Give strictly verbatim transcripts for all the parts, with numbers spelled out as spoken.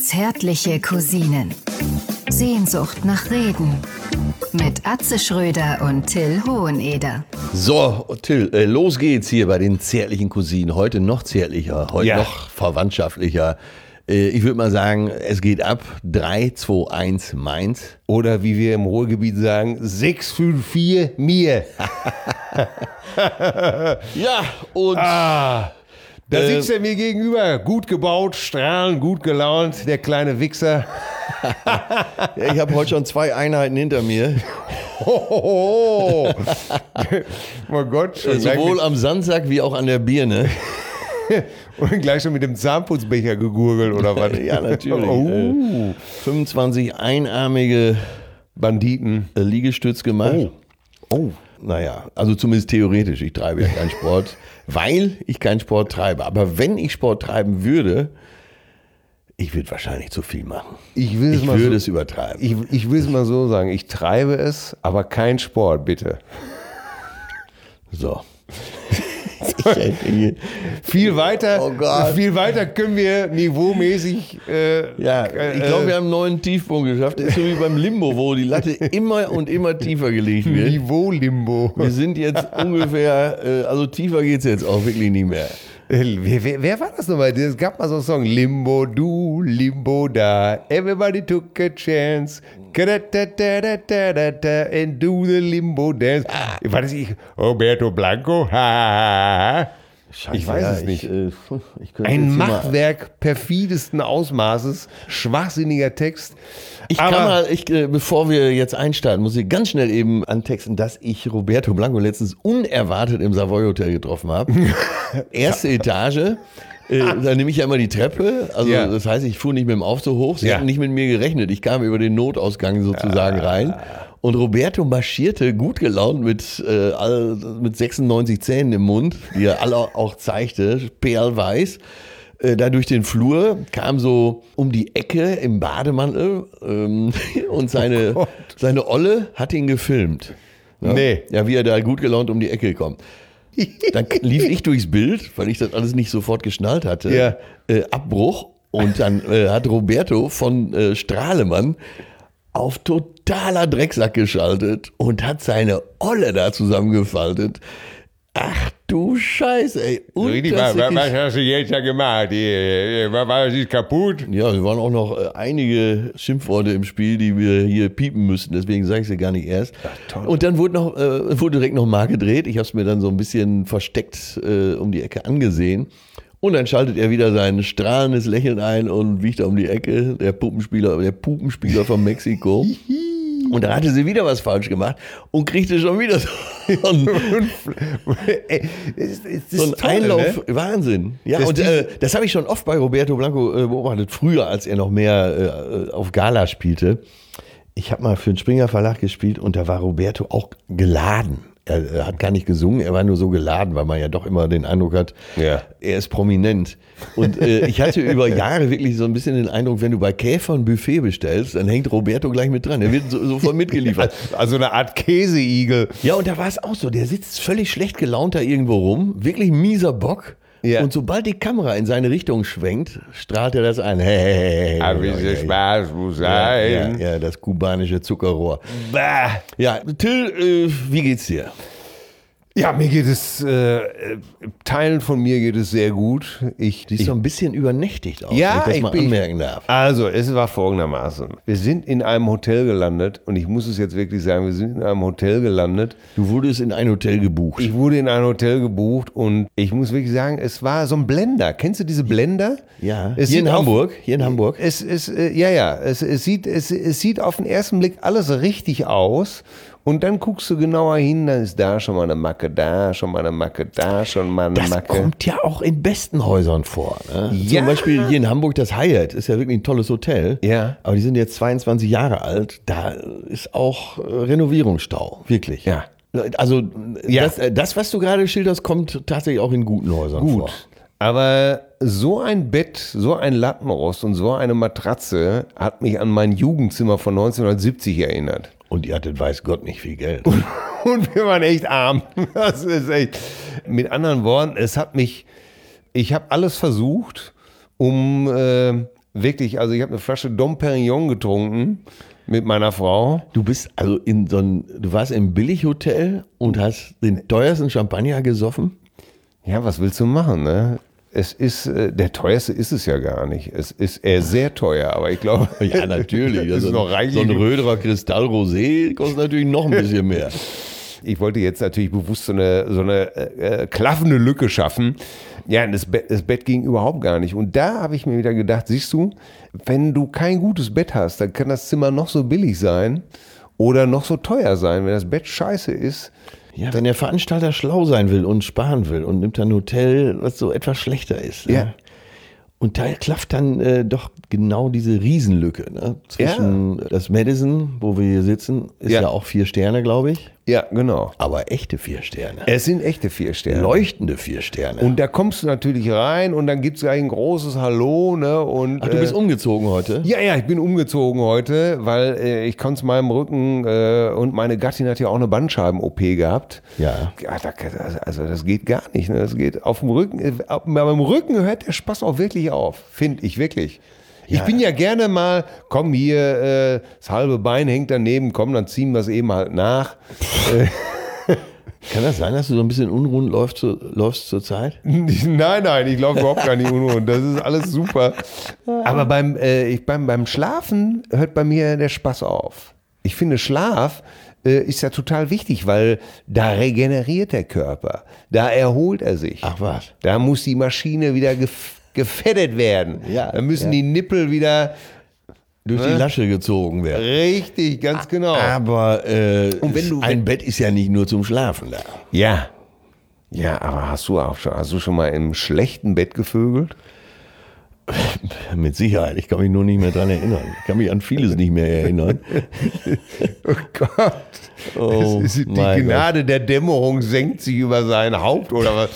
Zärtliche Cousinen. Sehnsucht nach Reden. Mit Atze Schröder und Till Hoheneder. So, Till, äh, los geht's hier bei den zärtlichen Cousinen. Heute noch zärtlicher, heute Ja. noch verwandtschaftlicher. Äh, ich würde mal sagen, es geht ab. drei, zwei, eins, Mainz. Oder wie wir im Ruhrgebiet sagen, sechs fünf vier mir. Ja, und Ah, da Äh, sitzt er mir gegenüber. Gut gebaut, strahlend, gut gelaunt, der kleine Wichser. ja, ich habe heute schon zwei Einheiten hinter mir. Oh, mein Gott. Schon Äh, gleich sowohl am Sandsack wie auch an der Birne. mit, und gleich schon mit dem Zahnputzbecher gegurgelt, oder was? Ja, natürlich. Oh, Äh, fünfundzwanzig einarmige Banditen. äh, Liegestütz gemacht. Oh. Oh. Naja, also zumindest theoretisch. Ich treibe ja keinen Sport, weil ich keinen Sport treibe. Aber wenn ich Sport treiben würde, ich würde wahrscheinlich zu viel machen. Ich will es Ich mal würde so, es übertreiben. ich, ich will es mal so sagen. Ich treibe es, aber kein Sport, bitte. So. Ich, Viel weiter, Oh Gott. viel weiter können wir niveaumäßig. Äh, ja, ich glaube, wir haben einen neuen Tiefpunkt geschafft. Das ist so wie beim Limbo, wo die Latte immer und immer tiefer gelegt wird. Niveau-Limbo. Wir sind jetzt ungefähr, äh, also tiefer geht es jetzt auch wirklich nicht mehr. Wer, wer, wer war das nochmal? Es gab mal so einen Song. Limbo du, Limbo da. Everybody took a chance. And do the Limbo dance. War das ich? Roberto Blanco? Ha. Scheiße, Ich weiß ja, es nicht. Ich, äh, ich könnte Ein jetzt hier mal- Machwerk perfidesten Ausmaßes. Schwachsinniger Text. Ich Aber- kann mal, ich, äh, bevor wir jetzt einstarten, muss ich ganz schnell eben antexten, dass ich Roberto Blanco letztens unerwartet im Savoy Hotel getroffen habe. Erste Etage. Äh, da nehme ich ja immer die Treppe. Also Ja. das heißt, ich fuhr nicht mit dem Aufzug hoch. Sie Ja. hatten nicht mit mir gerechnet. Ich kam über den Notausgang sozusagen rein. Und Roberto marschierte gut gelaunt mit, äh, all, mit sechsundneunzig Zähnen im Mund, die er alle auch zeigte, perlweiß. Äh, da durch den Flur, kam so um die Ecke im Bademantel ähm, und seine, Oh Gott. seine Olle hat ihn gefilmt. Ja? Nee. Ja, wie er da gut gelaunt um die Ecke kommt. Dann lief ich durchs Bild, weil ich das alles nicht sofort geschnallt hatte. Ja. Äh, Abbruch. Und dann äh, hat Roberto von äh, Strahlemann auf totaler Drecksack geschaltet und hat seine Olle da zusammengefaltet. Ach du Scheiße, ey. Und Richtig, das was, was wirklich- hast du jetzt da gemacht? Die- War, war sie kaputt? Ja, es waren auch noch äh, einige Schimpfworte im Spiel, die wir hier piepen müssten. Deswegen sage ich sie gar nicht erst. toll. Und dann wurde, noch, äh, wurde direkt noch mal gedreht. Ich habe es mir dann so ein bisschen versteckt äh, um die Ecke angesehen. Und dann schaltet er wieder sein strahlendes Lächeln ein und wiegt um die Ecke. Der Puppenspieler, der Pupenspieler von Mexiko. Und da hatte sie wieder was falsch gemacht und kriegte schon wieder so einen, Ey, es- es ist so einen toll, Einlauf. ne? Wahnsinn. Ja, Das und die- äh, das habe ich schon oft bei Roberto Blanco äh, beobachtet, früher, als er noch mehr äh, auf Gala spielte. Ich habe mal für den Springer Verlag gespielt und da war Roberto auch geladen. Er, er hat gar nicht gesungen, er war nur so geladen, weil man ja doch immer den Eindruck hat, Ja. er ist prominent. Und äh, ich hatte über Jahre wirklich so ein bisschen den Eindruck, wenn du bei Käfer ein Buffet bestellst, dann hängt Roberto gleich mit dran. Er wird so, sofort mitgeliefert. Also eine Art Käseigel. Ja, und da war es auch so. Der sitzt völlig schlecht gelaunt da irgendwo rum. Wirklich mieser Bock. Ja. Und sobald die Kamera in seine Richtung schwenkt, strahlt er das ein. Hey, hey, hey, Aber hey, wie hey, viel Spaß muss ja, ja, sein. ja, das kubanische Zuckerrohr. Bah. Ja, Till, äh, wie geht's dir? Ja, mir geht es, äh, Teilen von mir geht es sehr gut. Ich, Siehst ich so ein bisschen übernächtigt aus, Ja, wenn ich das ich mal bin- anmerken darf. Also, es war folgendermaßen. Wir sind in einem Hotel gelandet und ich muss es jetzt wirklich sagen, wir sind in einem Hotel gelandet. Du wurdest in ein Hotel gebucht. Ich wurde in ein Hotel gebucht und ich muss wirklich sagen, es war so ein Blender. Kennst du diese Blender? ja, Es hier in sieht auf- Hamburg. Hier in Hamburg. Es ist, äh, ja, ja, es, es, sieht, es, es sieht auf den ersten Blick alles richtig aus. Und dann guckst du genauer hin, dann ist da schon mal eine Macke, da schon mal eine Macke, da schon mal eine Das Macke. kommt ja auch in besten Häusern vor. Ne? Ja. Zum Beispiel hier in Hamburg das Hyatt ist ja wirklich ein tolles Hotel. Ja. Aber die sind jetzt zweiundzwanzig Jahre alt. Da ist auch äh, Renovierungsstau, wirklich. Ja. Also Ja. Das, äh, das, was du gerade schilderst, kommt tatsächlich auch in guten Häusern vor. Gut. Aber so ein Bett, so ein Lattenrost und so eine Matratze hat mich an mein Jugendzimmer von neunzehnhundertsiebzig erinnert. Und ihr hattet, weiß Gott, nicht viel Geld. Und wir waren echt arm. Das ist echt. Mit anderen Worten, es hat mich, ich habe alles versucht, um äh, wirklich, also ich habe eine Flasche Dom Perignon getrunken mit meiner Frau. Du bist also in so ein, du warst im Billighotel und hast den teuersten Champagner gesoffen? Ja, was willst du machen, ne? Es ist, äh, der teuerste ist es ja gar nicht. Es ist eher sehr teuer, aber ich glaube. Ja, natürlich. Das ist Also noch reichlich. So ein Röderer Kristall Rosé kostet natürlich noch ein bisschen mehr. Ich wollte jetzt natürlich bewusst so eine, so eine äh, klaffende Lücke schaffen. Ja, das Bett, das Bett ging überhaupt gar nicht. Und da habe ich mir wieder gedacht, siehst du, wenn du kein gutes Bett hast, dann kann das Zimmer noch so billig sein oder noch so teuer sein. Wenn das Bett scheiße ist. Ja, wenn der Veranstalter schlau sein will und sparen will und nimmt ein Hotel, was so etwas schlechter ist. Ja. Ne? Und da klafft dann äh, doch genau diese Riesenlücke, ne? Zwischen Ja. das Madison, wo wir hier sitzen, ist ja, Ja. auch vier Sterne, glaube ich. Ja, genau. Aber echte vier Sterne. Es sind echte vier Sterne. Leuchtende vier Sterne. Und da kommst du natürlich rein und dann gibt es gleich ein großes Hallo. Ne? Und, Ach, du bist äh, umgezogen heute? Ja, ja, ich bin umgezogen heute, weil äh, ich konnte es meinem Rücken äh, und meine Gattin hat ja auch eine Bandscheiben-O P gehabt. Ja. Ja, da, also das geht gar nicht. Ne? Das geht auf dem Rücken. Äh, beim Rücken hört der Spaß auch wirklich auf, finde ich wirklich. Ich Ja. bin ja gerne mal, komm hier, äh, das halbe Bein hängt daneben, komm, dann ziehen wir es eben halt nach. Kann das sein, dass du so ein bisschen unrund läufst, läufst zur Zeit? Nein, nein, ich laufe überhaupt gar nicht unrund. Das ist alles super. Aber beim, äh, ich, beim, beim Schlafen hört bei mir der Spaß auf. Ich finde, Schlaf äh, ist ja total wichtig, weil da regeneriert der Körper. Da erholt er sich. Ach was. Da muss die Maschine wieder gef- gefettet werden. Ja, da müssen ja. die Nippel wieder Durch Ne? die Lasche gezogen werden. richtig, ganz genau. Aber äh, Und wenn du- ein Bett ist ja nicht nur zum Schlafen da. Ja. Ja, aber hast du auch schon, hast du schon mal im schlechten Bett gevögelt? Mit Sicherheit. Ich kann mich nur nicht mehr dran erinnern. Ich kann mich an vieles nicht mehr erinnern. Oh Gott. Oh, Es ist die mein Gnade der Dämmerung senkt sich über sein Haupt oder was?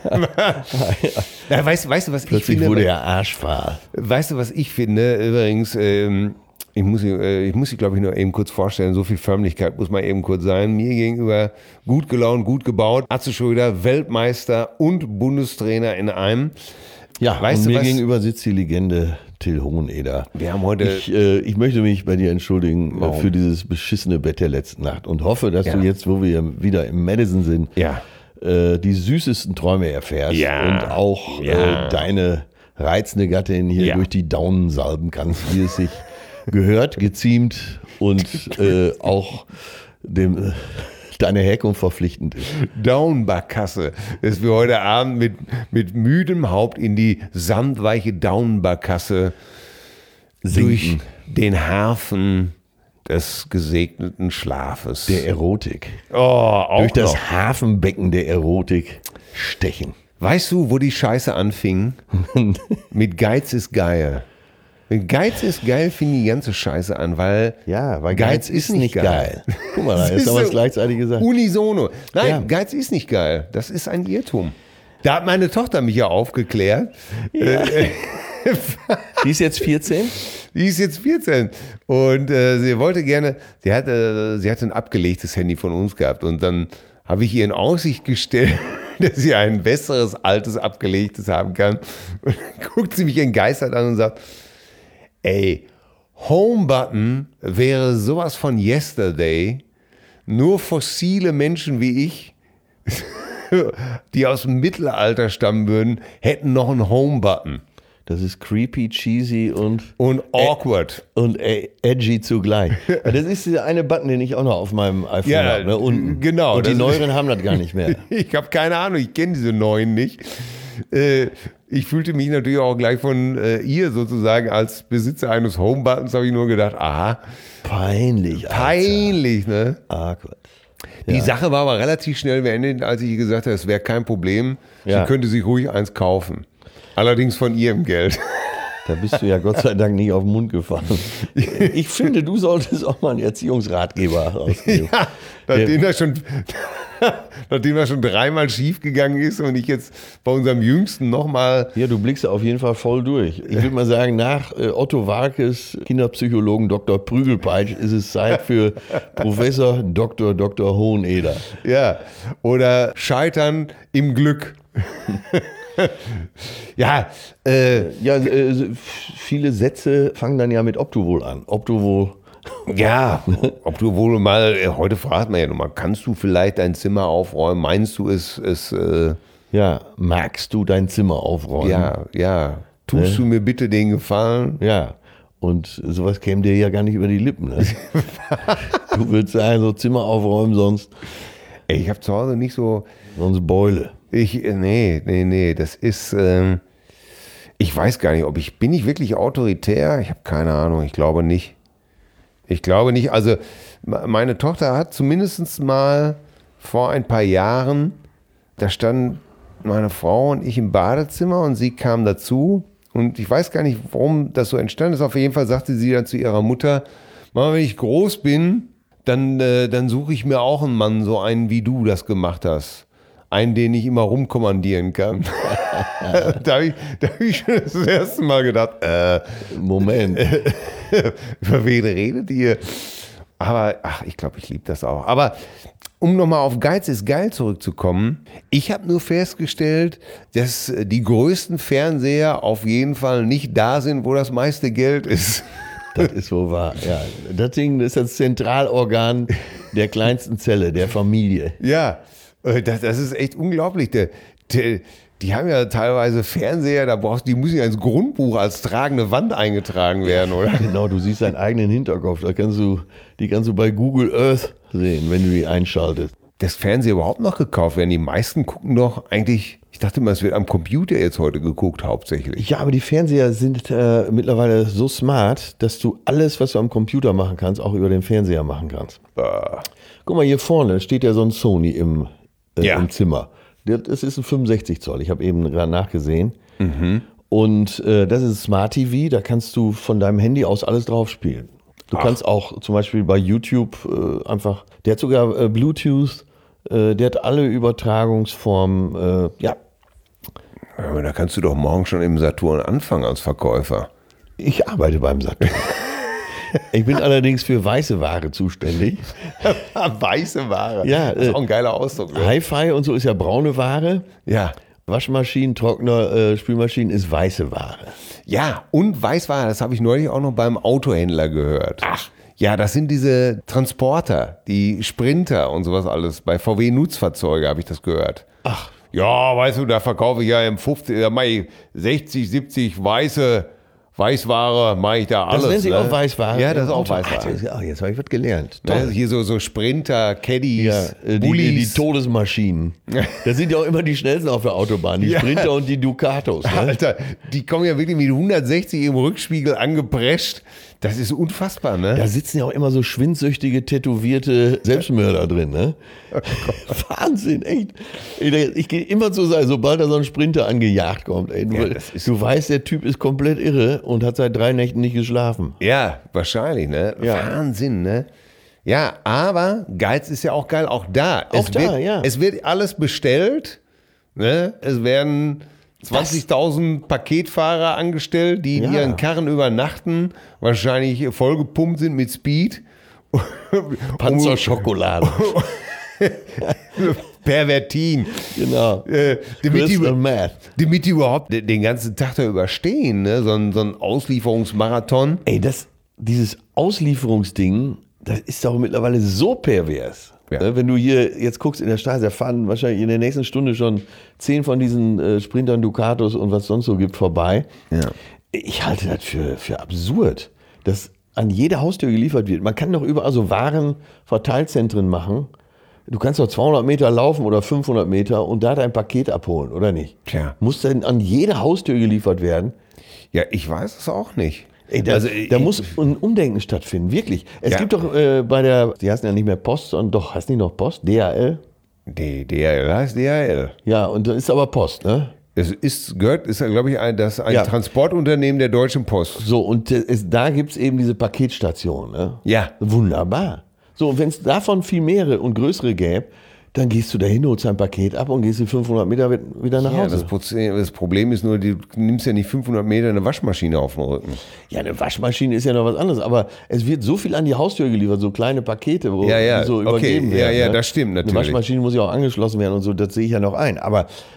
Ja, weißt, weißt du, was ich Plötzlich finde? wurde er arschfahl. Weißt du, was ich finde? Übrigens, ähm, ich muss, äh, ich muss sie, glaube ich, nur eben kurz vorstellen. So viel Förmlichkeit muss mal eben kurz sein. Mir gegenüber gut gelaunt, gut gebaut. Atze Schröder, Weltmeister und Bundestrainer in einem. Ja, Weißt und du mir was? gegenüber sitzt die Legende Till Hoheneder. Wir haben heute. Ich, äh, ich möchte mich bei dir entschuldigen äh, Warum? für dieses beschissene Bett der letzten Nacht und hoffe, dass Ja. du jetzt, wo wir wieder im Madison sind, Ja. äh, die süßesten Träume erfährst Ja. und auch Ja. äh, deine reizende Gattin hier Ja. durch die Daunen salben kannst, wie es sich gehört, geziemt und äh, auch dem äh, deine Herkunft verpflichtend ist. Downbarkasse, dass wir heute Abend mit, mit müdem Haupt in die sandweiche Downbarkasse durch Sinken. den Hafen des gesegneten Schlafes. Der Erotik. oh, auch Durch das noch. Hafenbecken der Erotik stechen. Weißt du, wo die Scheiße anfing? Mit Geiz ist geil. Mit Geiz ist geil fing die ganze Scheiße an, weil Ja, weil Geiz, ist nicht geil. Guck mal, da Das ist ist aber so gleichzeitig gesagt. Unisono. Nein, Ja. Geiz ist nicht geil. Das ist ein Irrtum. Da hat meine Tochter mich ja aufgeklärt. Die ist jetzt vierzehn? Die ist jetzt vierzehn und äh, sie wollte gerne, sie hatte, sie hatte ein abgelegtes Handy von uns gehabt und dann habe ich ihr in Aussicht gestellt, dass sie ein besseres, altes, abgelegtes haben kann. Und dann guckt sie mich entgeistert an und sagt, ey, Home-Button wäre sowas von yesterday, nur fossile Menschen wie ich, die aus dem Mittelalter stammen würden, hätten noch einen Home-Button. Das ist creepy, cheesy und, Und awkward. und äh, edgy zugleich. Das ist dieser eine Button, den ich auch noch auf meinem iPhone Ja, habe. Ne? Unten. genau, Und die das- neueren haben das gar nicht mehr. Ich habe keine Ahnung, ich kenne diese neuen nicht. Äh, ich fühlte mich natürlich auch gleich von äh, ihr sozusagen als Besitzer eines Home-Buttons, habe ich nur gedacht, aha, Peinlich. Alter. peinlich, ne? Awkward. Die Sache war aber relativ schnell beendet, als ich ihr gesagt habe, es wäre kein Problem, Ja. sie könnte sich ruhig eins kaufen. Allerdings von ihrem Geld. Da bist du ja Gott sei Dank nicht auf den Mund gefallen. Ich finde, du solltest auch mal einen Erziehungsratgeber rausgeben. Ja, nachdem das schon, nachdem das schon dreimal schief gegangen ist und ich jetzt bei unserem Jüngsten nochmal. Ja, du blickst auf jeden Fall voll durch. Ich würde mal sagen, nach äh, Otto Warkes, Kinderpsychologen Doktor Prügelpeitsch, ist es Zeit für Professor Doktor Doktor Hoheneder. Ja, oder Scheitern im Glück. Ja, äh, Ja, äh, viele Sätze fangen dann ja mit ob du wohl an. Ob du wohl. ja, ob du wohl mal, äh, heute fragt man ja nochmal, kannst du vielleicht dein Zimmer aufräumen? Meinst du es, es äh, Ja, magst du dein Zimmer aufräumen? ja, ja, tust Ne? du mir bitte den Gefallen? Ja. Und sowas käme dir ja gar nicht über die Lippen. Ne? Du würdest sagen, so Zimmer aufräumen, sonst, Ey, ich habe zu Hause nicht so, sonst Beule. ich, äh, nee, nee, nee, das ist, ähm, ich weiß gar nicht, ob ich, bin ich wirklich autoritär? Ich habe keine Ahnung, ich glaube nicht. Ich glaube nicht, also me- meine Tochter hat zumindest mal vor ein paar Jahren, da standen meine Frau und ich im Badezimmer und sie kam dazu und ich weiß gar nicht, warum das so entstanden ist. Auf jeden Fall sagte sie dann zu ihrer Mutter, Mama, wenn ich groß bin, dann, äh, dann suche ich mir auch einen Mann, so einen wie du das gemacht hast. Einen, den ich immer rumkommandieren kann. da habe ich, da hab ich schon das erste Mal gedacht, äh, Moment. über wen redet ihr? Aber, ach, ich glaube, ich liebe das auch. Aber um nochmal auf Geiz ist geil zurückzukommen, ich habe nur festgestellt, dass die größten Fernseher auf jeden Fall nicht da sind, wo das meiste Geld ist. Das ist wohl wahr. Ja, das Ding ist das Zentralorgan der kleinsten Zelle, der Familie. Ja, äh, das, das ist echt unglaublich. Der, der, die haben ja teilweise Fernseher, da brauchst die müssen ja ins Grundbuch als tragende Wand eingetragen werden, oder? Genau, du siehst deinen eigenen Hinterkopf. Da kannst du, die kannst du bei Google Earth sehen, wenn du die einschaltest. Das Fernseher überhaupt noch gekauft werden. Die meisten gucken doch eigentlich, ich dachte mal, es wird am Computer jetzt heute geguckt hauptsächlich. Ja, aber die Fernseher sind äh, mittlerweile so smart, dass du alles, was du am Computer machen kannst, auch über den Fernseher machen kannst. Bah. Guck mal, hier vorne steht ja so ein Sony im, äh, Ja. im Zimmer. Das ist ein fünfundsechzig Zoll. Ich habe eben gerade nachgesehen. Und äh, das ist Smart T V. Da kannst du von deinem Handy aus alles drauf spielen. Du Ach. kannst auch zum Beispiel bei YouTube äh, einfach, der hat sogar äh, Bluetooth, äh, der hat alle Übertragungsformen. Äh, ja, Aber da kannst du doch morgen schon im Saturn anfangen als Verkäufer. ich arbeite beim Saturn. Ich bin allerdings für weiße Ware zuständig. Weiße Ware. Ja, das ist äh, auch ein geiler Ausdruck. Ne? Hi-Fi und so ist ja braune Ware. Ja. Waschmaschinen, Trockner, äh, Spülmaschinen ist weiße Ware. Ja, und Weißware, das habe ich neulich auch noch beim Autohändler gehört. Ach. Ja, das sind diese Transporter, die Sprinter und sowas alles. Bei V W Nutzfahrzeuge habe ich das gehört. Ach. Ja, weißt du, da verkaufe ich ja im fünfzig, da mache ich sechzig, siebzig weiße Weißware, mache ich da alles. Das nennt sich ne? auch Weißware. Ja, das ist auch Auto- Weißware. Ach, das ist- ach, jetzt habe ich was gelernt. Ne, Toll. hier so, so Sprinter, Caddies, Ja, äh, die, die, Bullis. die Todesmaschinen. Das sind ja auch immer die schnellsten auf der Autobahn, die Ja. Sprinter und die Ducatos. Ne? Alter, die kommen ja wirklich mit hundertsechzig im Rückspiegel angeprescht. Das ist unfassbar, ne? Da sitzen ja auch immer so schwindsüchtige, tätowierte Selbstmörder drin. Ne? Wahnsinn, echt. Ey, Ich gehe immer zur Seite, sobald da so ein Sprinter angejagt kommt. Ey, du, Ja, das ist- du weißt, der Typ ist komplett irre und hat seit drei Nächten nicht geschlafen. Ja, wahrscheinlich, ne? Ja. Wahnsinn, ne? Ja, aber Geiz ist ja auch geil, auch da. Auch es da, wird, ja. Es wird alles bestellt, ne? Es werden zwanzigtausend Paketfahrer angestellt, die in Ja. ihren Karren übernachten, wahrscheinlich vollgepumpt sind mit Speed. Panzerschokolade. Pervertin. Genau. Äh, damit, die, Crystal Meth. damit die überhaupt den den ganzen Tag da überstehen, ne? So ein, so ein Auslieferungsmarathon. Ey, das, dieses Auslieferungsding, das ist doch mittlerweile so pervers. Ja. Ne, wenn du hier jetzt guckst in der Straße, da fahren wahrscheinlich in der nächsten Stunde schon zehn von diesen äh, Sprintern, Ducatos und was sonst so gibt vorbei. Ja. Ich halte das für, für absurd, dass an jede Haustür geliefert wird. Man kann doch überall so Warenverteilzentren machen. Du kannst doch zweihundert Meter laufen oder fünfhundert Meter und da dein Paket abholen, oder nicht? Tja. Muss denn an jede Haustür geliefert werden? Ja, ich weiß es auch nicht. Ey, da, Also, da ich- muss ein Umdenken stattfinden, wirklich. Es Ja. gibt doch äh, bei der, die heißen ja nicht mehr Post, sondern doch, heißt nicht noch Post? D H L? D- DHL heißt D H L. Ja, und da ist aber Post, ne? Es ist, gehört, ist ja, glaube ich, ein, das ein Ja. Transportunternehmen der Deutschen Post. So, und äh, es, da gibt es eben diese Paketstation, ne? Ja. Wunderbar. So, und wenn es davon viel mehrere und größere gäbe, dann gehst du dahin, holst dein Paket ab und gehst die fünfhundert Meter wieder nach Ja, Hause. das, Proze- das Problem ist nur, du nimmst ja nicht fünfhundert Meter eine Waschmaschine auf den Rücken. Ja, eine Waschmaschine ist ja noch was anderes, aber es wird so viel an die Haustür geliefert, so kleine Pakete, wo Ja, ja, die so okay, übergeben ja, werden. ja, ne? das stimmt natürlich. Eine Waschmaschine muss ja auch angeschlossen werden und so, das sehe ich ja noch ein. Aber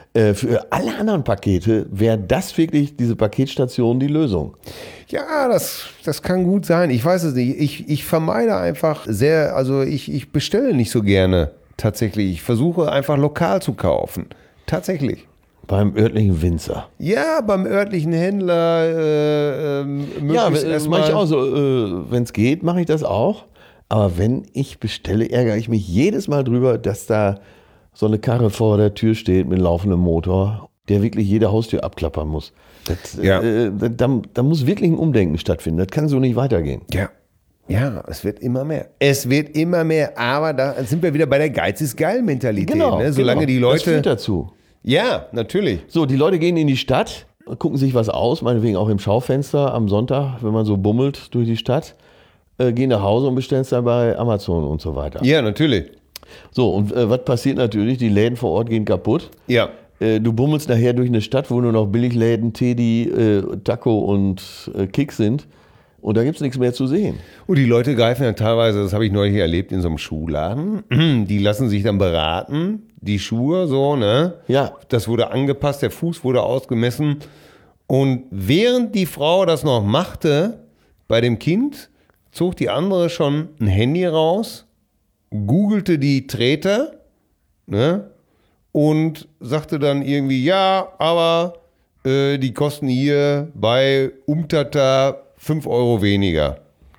Äh, für alle anderen Pakete wäre das wirklich, diese Paketstation, die Lösung. Ja, das, das kann gut sein. Ich weiß es nicht. Ich, ich vermeide einfach sehr, also ich, ich bestelle nicht so gerne tatsächlich. Ich versuche einfach lokal zu kaufen. Tatsächlich. Beim örtlichen Winzer. Ja, beim örtlichen Händler. Äh, ähm, Ja, das mache ich auch so. Äh, wenn es geht, mache ich das auch. Aber wenn ich bestelle, ärgere ich mich jedes Mal drüber, dass da so eine Karre vor der Tür steht mit laufendem Motor, der wirklich jede Haustür abklappern muss. Das, Ja. äh, da, da muss wirklich ein Umdenken stattfinden. Das kann so nicht weitergehen. Ja. Ja, es wird immer mehr. Es wird immer mehr, aber da sind wir wieder bei der Geiz ist geil Mentalität. Ne? Solange genau. die Das Leute. führt dazu. Ja, natürlich. So, die Leute gehen in die Stadt, gucken sich was aus, meinetwegen auch im Schaufenster am Sonntag, wenn man so bummelt durch die Stadt, äh, gehen nach Hause und bestellen es dann bei Amazon und so weiter. Ja, natürlich. So, und äh, was passiert natürlich? Die Läden vor Ort gehen kaputt. Ja. Äh, du bummelst nachher durch eine Stadt, wo nur noch Billigläden, Teddy, äh, Taco und äh, Kick sind. Und da gibt es nichts mehr zu sehen. Und die Leute greifen ja teilweise, das habe ich neulich erlebt, in so einem Schuhladen. Die lassen sich dann beraten, die Schuhe so, ne? Ja. Das wurde angepasst, der Fuß wurde ausgemessen. Und während die Frau das noch machte bei dem Kind, zog die andere schon ein Handy raus, googelte die Treter, ne? Und sagte dann irgendwie, ja, aber äh, die kosten hier bei Umtata fünf Euro weniger.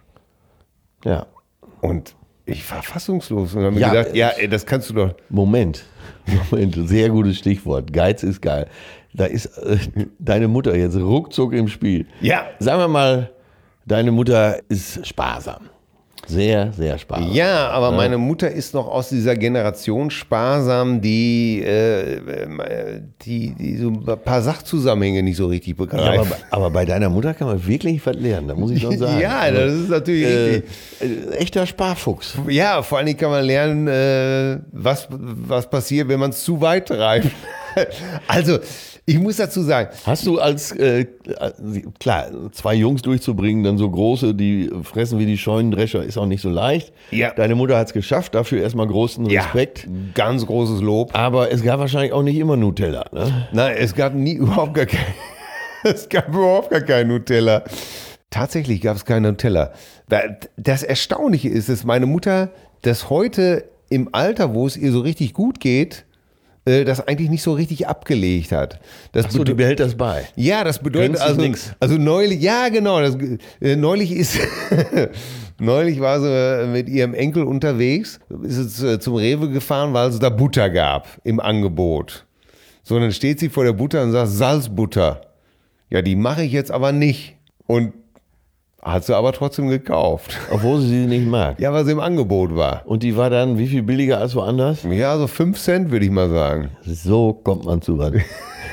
Ja. Und ich war fassungslos und habe mir Ja, gedacht, ja, ey, das kannst du doch. Moment. Moment, sehr gutes Stichwort. Geiz ist geil. Da ist äh, deine Mutter jetzt ruckzuck im Spiel. Ja. Sagen wir mal, deine Mutter ist sparsam. Sehr, sehr sparsam. Ja, aber meine Mutter ist noch aus dieser Generation sparsam, die, äh, die, die so ein paar Sachzusammenhänge nicht so richtig Ja, begreift. aber, aber bei deiner Mutter kann man wirklich was lernen, da muss ich schon sagen. Ja, das ist natürlich äh, richtig. äh, echter Sparfuchs. Ja, vor allen Dingen kann man lernen, äh, was, was passiert, wenn man es zu weit treibt. Also, ich muss dazu sagen, Hast du als, äh, klar, zwei Jungs durchzubringen, dann so große, die fressen wie die Scheunendrescher, ist auch nicht so leicht. Ja. Deine Mutter hat es geschafft, dafür erstmal großen Respekt. ja, ganz großes Lob. Aber es gab wahrscheinlich auch nicht immer Nutella. Ne? Nein, es gab nie überhaupt gar kein, es gab überhaupt gar kein Nutella. Tatsächlich gab es kein Nutella. Das Erstaunliche ist, dass meine Mutter das heute im Alter, wo es ihr so richtig gut geht, das eigentlich nicht so richtig abgelegt hat. Das Achso, die behält das bei. Ja, das bedeutet Gönnst dich also, nix. also neulich, ja genau, das, äh, neulich ist, neulich war sie mit ihrem Enkel unterwegs, ist es äh, zum Rewe gefahren, weil es da Butter gab im Angebot. So, dann steht sie vor der Butter und sagt, Salzbutter. Ja, die mache ich jetzt aber nicht. Und hat sie aber trotzdem gekauft. Obwohl sie sie nicht mag. Ja, weil sie im Angebot war. Und die war dann wie viel billiger als woanders? Ja, so fünf Cent würde ich mal sagen. So kommt man zu was.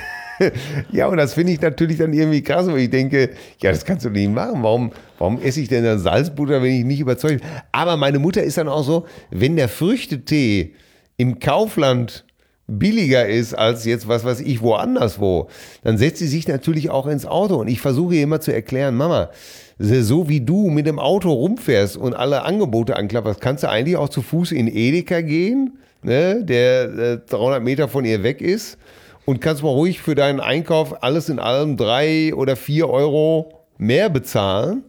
Ja, und das finde ich natürlich dann irgendwie krass, weil ich denke, ja, das kannst du nicht machen. Warum, warum esse ich denn dann Salzbutter, wenn ich nicht überzeugt bin? Aber meine Mutter ist dann auch so, wenn der Früchtetee im Kaufland billiger ist als jetzt was weiß ich woanders wo, dann setzt sie sich natürlich auch ins Auto. Und ich versuche ihr immer zu erklären, Mama, so wie du mit dem Auto rumfährst und alle Angebote anklapperst, kannst du eigentlich auch zu Fuß in Edeka gehen, ne, der äh, dreihundert Meter von ihr weg ist, und kannst mal ruhig für deinen Einkauf alles in allem drei oder vier Euro mehr bezahlen,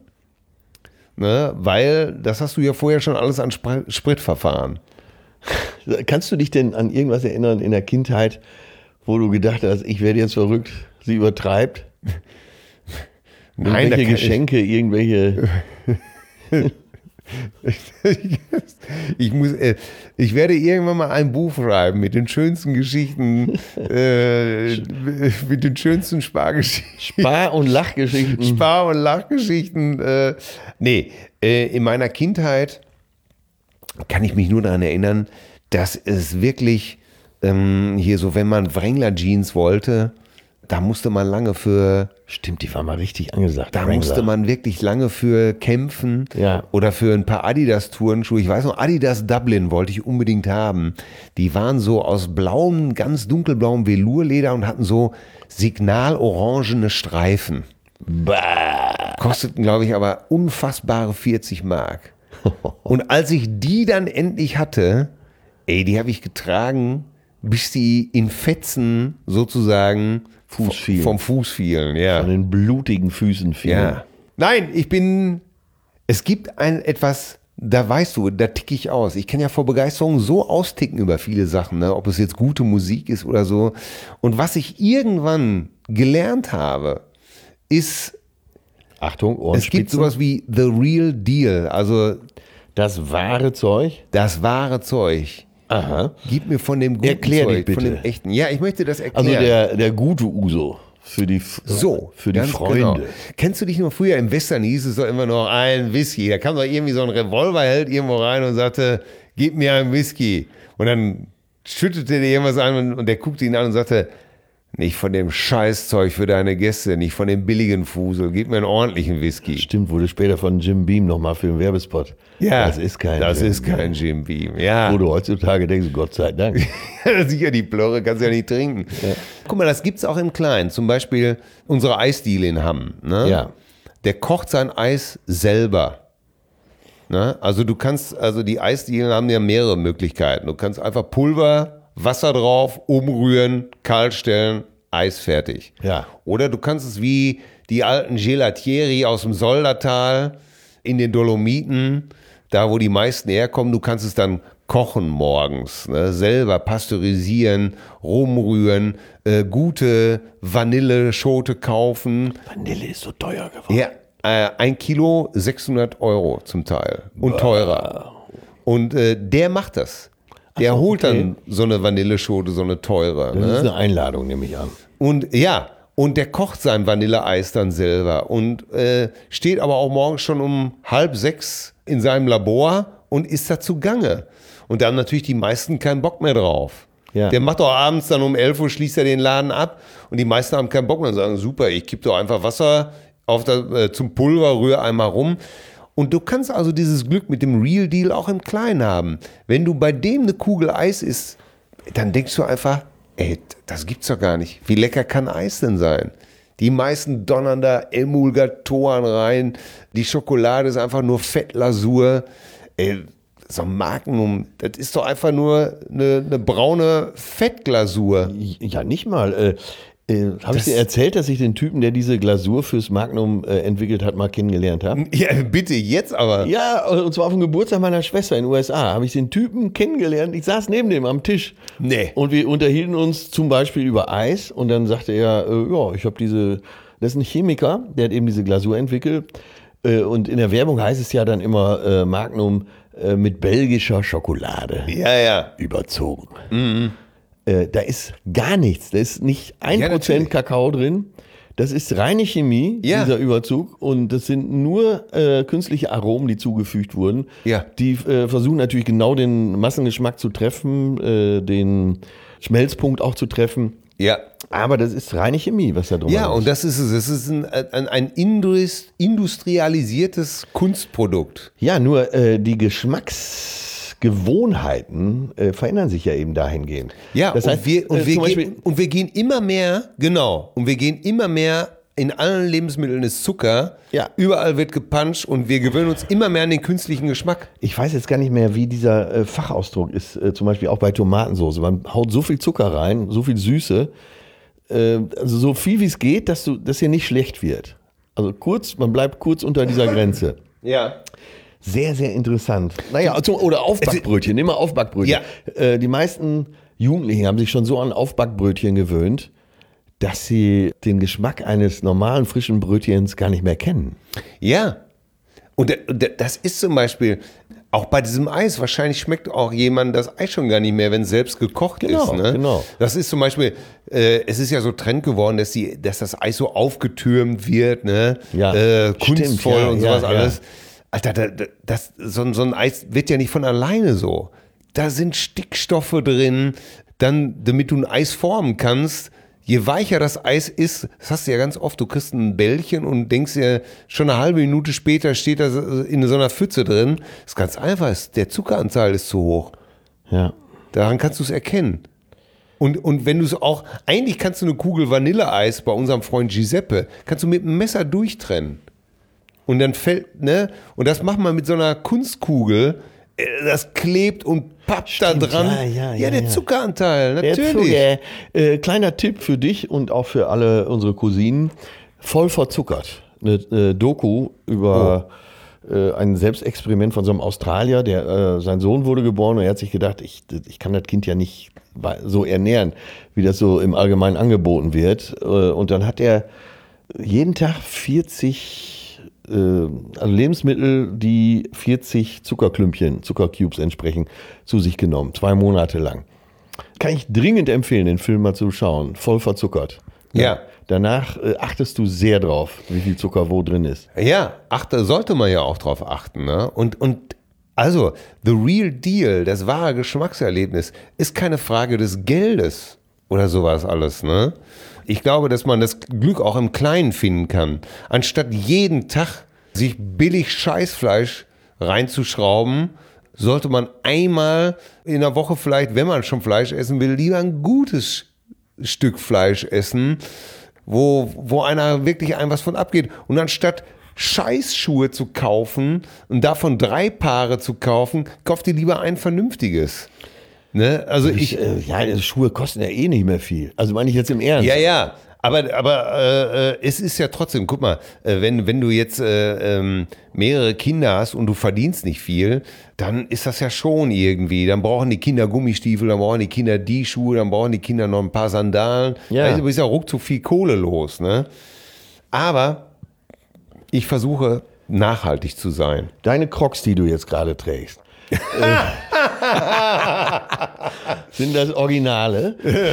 ne, weil das hast du ja vorher schon alles an Spr- Sprit verfahren. Kannst du dich denn an irgendwas erinnern in der Kindheit, wo du gedacht hast, ich werde jetzt verrückt, sie übertreibt? Nein, da irgendwelche kann Geschenke, irgendwelche... Ich muss, äh, ich werde irgendwann mal ein Buch schreiben mit den schönsten Geschichten, äh, mit den schönsten Spargeschichten. Spar- und Lachgeschichten. Spar- und Lachgeschichten. Äh, nee, äh, in meiner Kindheit kann ich mich nur daran erinnern, dass es wirklich ähm, hier so, wenn man Wrangler-Jeans wollte, da musste man lange für... Stimmt, die war mal richtig angesagt. Da Wrangler. musste man wirklich lange für kämpfen, Ja. oder für ein paar Adidas-Turnschuhe. Ich weiß noch, Adidas Dublin wollte ich unbedingt haben. Die waren so aus blauem, ganz dunkelblauem Velurleder und hatten so signalorangene Streifen. Bah. Kosteten, glaube ich, aber unfassbare vierzig Mark. Und als ich die dann endlich hatte, ey, die habe ich getragen bis die in Fetzen sozusagen Fuß fielen. vom Fuß fielen. Ja. An den blutigen Füßen fielen. Ja. Nein, ich bin, es gibt ein etwas, da weißt du, da ticke ich aus. Ich kann ja vor Begeisterung so austicken über viele Sachen, ne? Ob es jetzt gute Musik ist oder so. Und was ich irgendwann gelernt habe, ist, Achtung, es Ohrenspitzen. gibt sowas wie The Real Deal, also Das wahre Zeug. das wahre Zeug. Aha. Gib mir von dem guten Erklär dich Zeug, bitte. von dem echten. Ja, ich möchte das erklären. Also der, der gute Uso für die, So, für die ganz Freunde. Genau. Kennst du dich noch früher im Western, hieß es doch immer noch ein Whisky. Da kam doch irgendwie so ein Revolverheld irgendwo rein und sagte, gib mir einen Whisky. Und dann schüttete der irgendwas an und, und der guckte ihn an und sagte, nicht von dem Scheißzeug für deine Gäste, nicht von dem billigen Fusel, gib mir einen ordentlichen Whisky. Stimmt, wurde später von Jim Beam nochmal für den Werbespot. Ja, das ist kein das Jim ist kein Jim Beam. Ja. Wo du heutzutage denkst, Gott sei Dank. Sicher, die Plörre kannst du ja nicht trinken. Ja. Guck mal, das gibt's auch im Kleinen. Zum Beispiel unsere Eisdiele in Hamm. Ne? Ja. Der kocht sein Eis selber. Ne? Also du kannst, also die Eisdielen haben ja mehrere Möglichkeiten. Du kannst einfach Pulver, Wasser drauf, umrühren, kalt stellen, Eis fertig. Ja. Oder du kannst es wie die alten Gelatieri aus dem Soldatal in den Dolomiten, da wo die meisten herkommen, du kannst es dann kochen morgens, ne? Selber pasteurisieren, rumrühren, äh, gute Vanilleschote kaufen. Vanille ist so teuer geworden. Ja, äh, ein Kilo sechshundert Euro zum Teil und teurer. Und äh, der macht das. Der so, holt okay. dann so eine Vanilleschote, so eine teure. Das Ne? ist eine Einladung, nehme ich an. Und ja, und der kocht sein Vanilleeis dann selber und äh, steht aber auch morgens schon um halb sechs in seinem Labor und ist da zugange. Und da haben natürlich die meisten keinen Bock mehr drauf. Ja. Der macht doch abends dann um elf Uhr, schließt er den Laden ab und die meisten haben keinen Bock mehr und sagen, super, ich kipp doch einfach Wasser auf das, äh, zum Pulver, rühre einmal rum. Und du kannst also dieses Glück mit dem Real Deal auch im Kleinen haben. Wenn du bei dem eine Kugel Eis isst, dann denkst du einfach, ey, das gibt's doch gar nicht. Wie lecker kann Eis denn sein? Die meisten donnern da Emulgatoren rein. Die Schokolade ist einfach nur Fettlasur. Ey, so ein Magnum, das ist doch einfach nur eine, eine braune Fettglasur. Ja, nicht mal. Äh, äh, habe ich dir erzählt, dass ich den Typen, der diese Glasur fürs Magnum äh, entwickelt hat, mal kennengelernt habe? Ja, bitte, jetzt aber. Ja, und zwar auf dem Geburtstag meiner Schwester in den U S A habe ich den Typen kennengelernt. Ich saß neben dem am Tisch. Nee. Und wir unterhielten uns zum Beispiel über Eis. Und dann sagte er, äh, ja, ich habe diese, das ist ein Chemiker, der hat eben diese Glasur entwickelt. Äh, und in der Werbung heißt es ja dann immer äh, Magnum äh, mit belgischer Schokolade Ja, ja. überzogen. Mhm. Äh, da ist gar nichts. Da ist nicht ein Ja, Prozent natürlich. Kakao drin. Das ist reine Chemie, Ja. dieser Überzug. Und das sind nur äh, künstliche Aromen, die zugefügt wurden. Ja. Die äh, versuchen natürlich genau den Massengeschmack zu treffen, äh, den Schmelzpunkt auch zu treffen. Ja. Aber das ist reine Chemie, was da drum Ja, ist. und das ist es. Es ist ein, ein, ein indus- industrialisiertes Kunstprodukt. Ja, nur äh, die Geschmacksgewohnheiten äh, verändern sich ja eben dahingehend. Ja, das und, heißt, wir, und, äh, wir zum Beispiel, gehen, und wir gehen immer mehr, genau, und wir gehen immer mehr, in allen Lebensmitteln ist Zucker, Ja. überall wird gepanscht und wir gewöhnen uns immer mehr an den künstlichen Geschmack. ich weiß jetzt gar nicht mehr, wie dieser äh, Fachausdruck ist, äh, zum Beispiel auch bei Tomatensauce. Man haut so viel Zucker rein, so viel Süße, äh, also so viel wie es geht, dass du, dass hier nicht schlecht wird. Also kurz, man bleibt kurz unter dieser Grenze. Ja. Sehr, sehr interessant. Naja, also, oder Aufbackbrötchen, nimm mal Aufbackbrötchen. Ja. Äh, die meisten Jugendlichen haben sich schon so an Aufbackbrötchen gewöhnt, dass sie den Geschmack eines normalen frischen Brötchens gar nicht mehr kennen. Ja. Und d- d- das ist zum Beispiel, auch bei diesem Eis, wahrscheinlich schmeckt auch jemand das Eis schon gar nicht mehr, wenn es selbst gekocht Genau, ist. Ne? genau. Das ist zum Beispiel, äh, es ist ja so Trend geworden, dass, die, dass das Eis so aufgetürmt wird, ne? Ja, äh, stimmt, kunstvoll ja, und ja, sowas ja. alles. Alter, da, da, das, so, ein- so ein Eis wird ja nicht von alleine so. Da sind Stickstoffe drin, dann, damit du ein Eis formen kannst. Je weicher das Eis ist, das hast du ja ganz oft, du kriegst ein Bällchen und denkst dir, schon eine halbe Minute später steht das in so einer Pfütze drin. Das ist ganz einfach, der Zuckeranteil ist zu hoch. Ja. Daran kannst du es erkennen. Und, und wenn du es auch, eigentlich kannst du eine Kugel Vanilleeis bei unserem Freund Giuseppe, kannst du mit einem Messer durchtrennen. Und dann fällt, ne, und das macht man mit so einer Kunstkugel, das klebt und pappt Stimmt, da dran. ja, ja, ja, der ja. Zuckeranteil, Der natürlich. Zucker, äh, kleiner Tipp für dich und auch für alle unsere Cousinen. Voll verzuckert. Eine äh, Doku über oh. äh, ein Selbstexperiment von so einem Australier, der äh, sein Sohn wurde geboren und er hat sich gedacht, ich, ich kann das Kind ja nicht so ernähren, wie das so im Allgemeinen angeboten wird. Äh, und dann hat er jeden Tag vierzig äh, also Lebensmittel, die vierzig Zuckerklümpchen, Zuckercubes entsprechen, zu sich genommen. Zwei Monate lang. Kann ich dringend empfehlen, den Film mal zu schauen. Voll verzuckert. Ja. Danach äh, achtest du sehr drauf, wie viel Zucker wo drin ist. Ja, achte, sollte man ja auch drauf achten. Ne? Und, und also, the real deal, das wahre Geschmackserlebnis, ist keine Frage des Geldes oder sowas alles. Ne? Ich glaube, dass man das Glück auch im Kleinen finden kann. Anstatt jeden Tag sich billig Scheißfleisch reinzuschrauben, sollte man einmal in der Woche vielleicht, wenn man schon Fleisch essen will, lieber ein gutes Stück Fleisch essen, wo, wo einer wirklich einem was von abgeht. Und anstatt Scheißschuhe zu kaufen und davon drei Paare zu kaufen, kauft ihr lieber ein vernünftiges. Ne? Also ich, ich äh, ja, Schuhe kosten ja eh nicht mehr viel. Also meine ich jetzt im Ernst. Ja, ja. Aber, aber äh, es ist ja trotzdem, guck mal, äh, wenn, wenn du jetzt äh, ähm, mehrere Kinder hast und du verdienst nicht viel, dann ist das ja schon irgendwie. Dann brauchen die Kinder Gummistiefel, dann brauchen die Kinder die Schuhe, dann brauchen die Kinder noch ein paar Sandalen. Ja. Also ist ja ruckzuck viel Kohle los. Ne? Aber ich versuche nachhaltig zu sein. Deine Crocs, die du jetzt gerade trägst, äh, sind das Originale?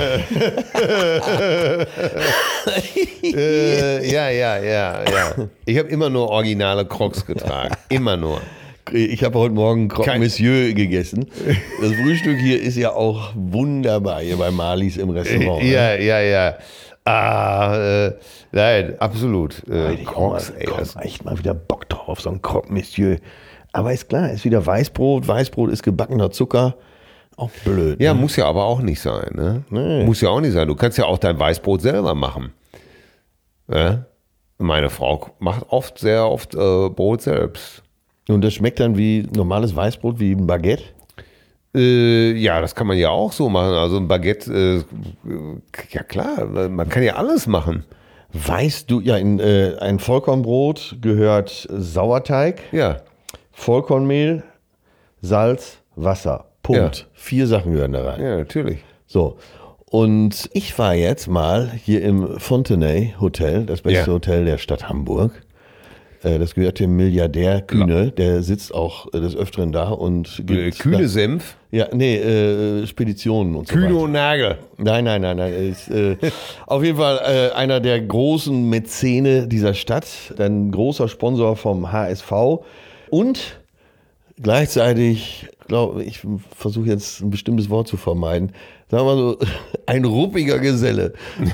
äh, ja, ja, ja, ja. Ich habe immer nur originale Crocs getragen. Immer nur. Ich habe heute Morgen Croque Kein- Monsieur gegessen. Das Frühstück hier ist ja auch wunderbar hier bei Marlies im Restaurant. ne? Ja, ja, ja. Ah, äh, nein, absolut. Äh, Ich hab mal, Crocs, ey, das, echt mal wieder Bock drauf, so ein Croque Monsieur. Aber ist klar, ist wieder Weißbrot. Weißbrot ist gebackener Zucker. Auch blöd. ja, ne? muss ja aber auch nicht sein. Ne? Nee. Muss ja auch nicht sein. Du kannst ja auch dein Weißbrot selber machen. Ja? Meine Frau macht oft, sehr oft äh, Brot selbst. Und das schmeckt dann wie normales Weißbrot, wie ein Baguette. Äh, ja, das kann man ja auch so machen. Also ein Baguette, äh, ja klar, man kann ja alles machen. Weißt du, ja, in äh, ein Vollkornbrot gehört Sauerteig, Ja. Vollkornmehl, Salz, Wasser. Punkt. Ja. Vier Sachen gehören da rein. Ja, natürlich. So. Und ich war jetzt mal hier im Fontenay Hotel, das beste Ja. Hotel der Stadt Hamburg. Äh, Das gehört dem Milliardär Kühne, der sitzt auch äh, des Öfteren da und Äh, gibt Kühne Senf, ja, nee, äh, Speditionen und so Kühne weiter. und Nagel. Nein, nein, nein, nein. Er ist äh, auf jeden Fall äh, einer der großen Mäzene dieser Stadt, ein großer Sponsor vom H S V und gleichzeitig, glaube ich, versuche jetzt ein bestimmtes Wort zu vermeiden, sagen wir mal so, ein ruppiger Geselle.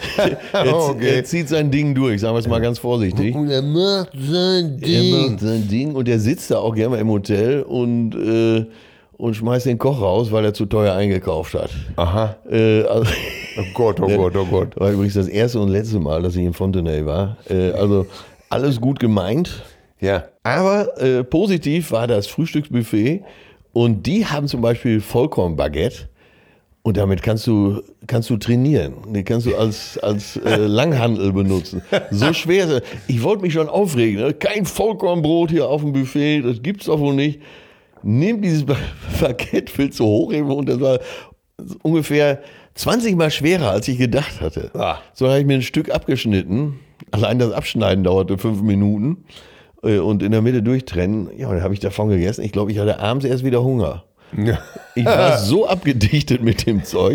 er, Okay. er zieht sein Ding durch, sagen wir es mal ganz vorsichtig. Und er macht sein Er macht sein Ding und er sitzt da auch gerne mal im Hotel und, äh, und schmeißt den Koch raus, weil er zu teuer eingekauft hat. Aha. Äh, also, Oh Gott, oh Gott, oh Gott. war übrigens das erste und letzte Mal, dass ich in Fontenay war. Äh, also alles gut gemeint. Ja. Aber äh, positiv war das Frühstücksbuffet und die haben zum Beispiel Vollkornbaguette und damit kannst du, kannst du trainieren. Die kannst du als, als äh, Langhandel benutzen. So schwer ist es. Ich wollte mich schon aufregen. Ne? Kein Vollkornbrot hier auf dem Buffet, das gibt's doch wohl nicht. Nimm dieses Ba- Baguette, willst du hochheben und das war ungefähr zwanzig Mal schwerer, als ich gedacht hatte. Ah. So habe ich mir ein Stück abgeschnitten. Allein das Abschneiden dauerte fünf Minuten. Äh, Und in der Mitte durchtrennen. Ja, und dann habe ich davon gegessen. Ich glaube, ich hatte abends erst wieder Hunger. Ich war so abgedichtet mit dem Zeug.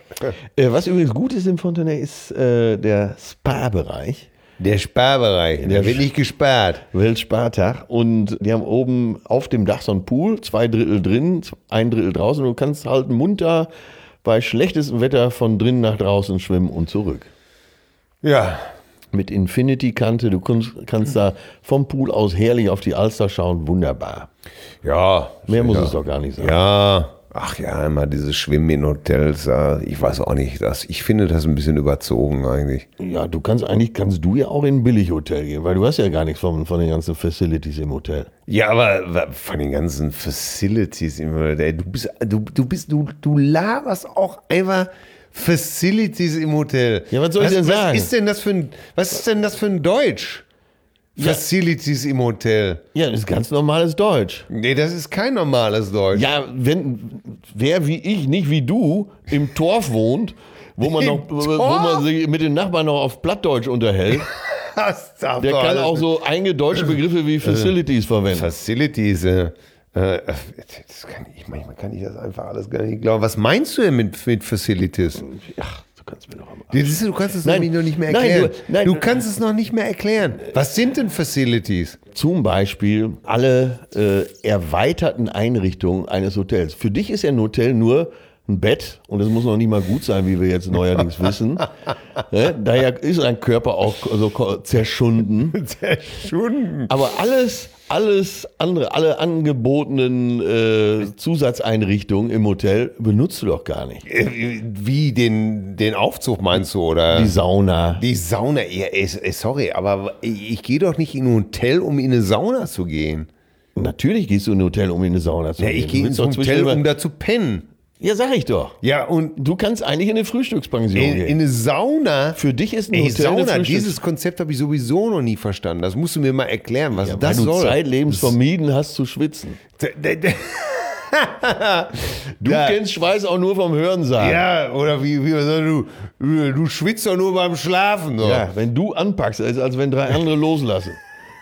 Äh, was übrigens gut ist im Fontenay, ist äh, der Spa-Bereich. Der Sparbereich, der wird nicht gespart. Weltspartag. Und die haben oben auf dem Dach so einen Pool, zwei Drittel drin, ein Drittel draußen. Und du kannst halt munter bei schlechtestem Wetter von drinnen nach draußen schwimmen und zurück. Ja. Mit Infinity-Kante, du kannst, kannst da vom Pool aus herrlich auf die Alster schauen, wunderbar. Ja. Mehr muss ja. es doch gar nicht sein. Ja, Ach ja, immer dieses Schwimmen in Hotels, ich weiß auch nicht, das, ich finde das ein bisschen überzogen eigentlich. Ja, du kannst eigentlich, kannst du ja auch in ein Billighotel gehen, weil du hast ja gar nichts von, von den ganzen Facilities im Hotel. Ja, aber von den ganzen Facilities im Hotel, du bist, du, du bist, du, du laberst auch einfach Facilities im Hotel. Ja, was soll ich was, denn sagen? Was ist denn das für ein, was ist denn das für ein Deutsch? Ja. Facilities im Hotel. Ja, das ist ganz normales Deutsch. Nee, das ist kein normales Deutsch. Ja, wenn wer wie ich, nicht wie du, im Torf wohnt, wo man, Im noch, wo Torf? man sich mit den Nachbarn noch auf Plattdeutsch unterhält, Das darf der doch kann alles auch nicht. so eingedeutschte Begriffe wie Facilities verwenden. Facilities, äh, äh, das kann ich, manchmal kann ich das einfach alles gar nicht glauben. Was meinst du denn mit, mit Facilities? Ach, du kannst mir noch einmal. Du, siehst du, du kannst es Nein, nämlich noch nicht mehr nein, erklären. du- nein, du du- kannst es noch nicht mehr erklären. Was sind denn Facilities? Zum Beispiel alle äh, erweiterten Einrichtungen eines Hotels. Für dich ist ja ein Hotel nur ein Bett und das muss noch nicht mal gut sein, wie wir jetzt neuerdings wissen. Ne? Daher ist ein Körper auch so ko- zerschunden. Stunden. Aber alles, alles andere, alle angebotenen äh, Zusatzeinrichtungen im Hotel benutzt du doch gar nicht. Wie den, den Aufzug meinst du, oder? Die Sauna. Die Sauna, ja, ey, ey, sorry, aber ich, ich gehe doch nicht in ein Hotel, um in eine Sauna zu gehen. Natürlich gehst du in ein Hotel, um in eine Sauna zu Ja, gehen. ich Du gehe willst ins doch Hotel, zwischendurch- um da zu pennen. Ja, sag ich doch. Ja, und Du kannst eigentlich in eine Frühstückspension in, gehen. in eine Sauna. Für dich ist ein Ey, Hotel eine Sauna, Frühstücks- dieses Konzept habe ich sowieso noch nie verstanden. Das musst du mir mal erklären, was ja, das weil du soll. zeitlebens vermieden hast zu schwitzen. D- d- Du Ja. kennst Schweiß auch nur vom Hörensagen. Ja, oder wie, wie man sagt, du, du, du schwitzt doch nur beim Schlafen. So. Ja, wenn du anpackst, ist als wenn drei andere loslassen.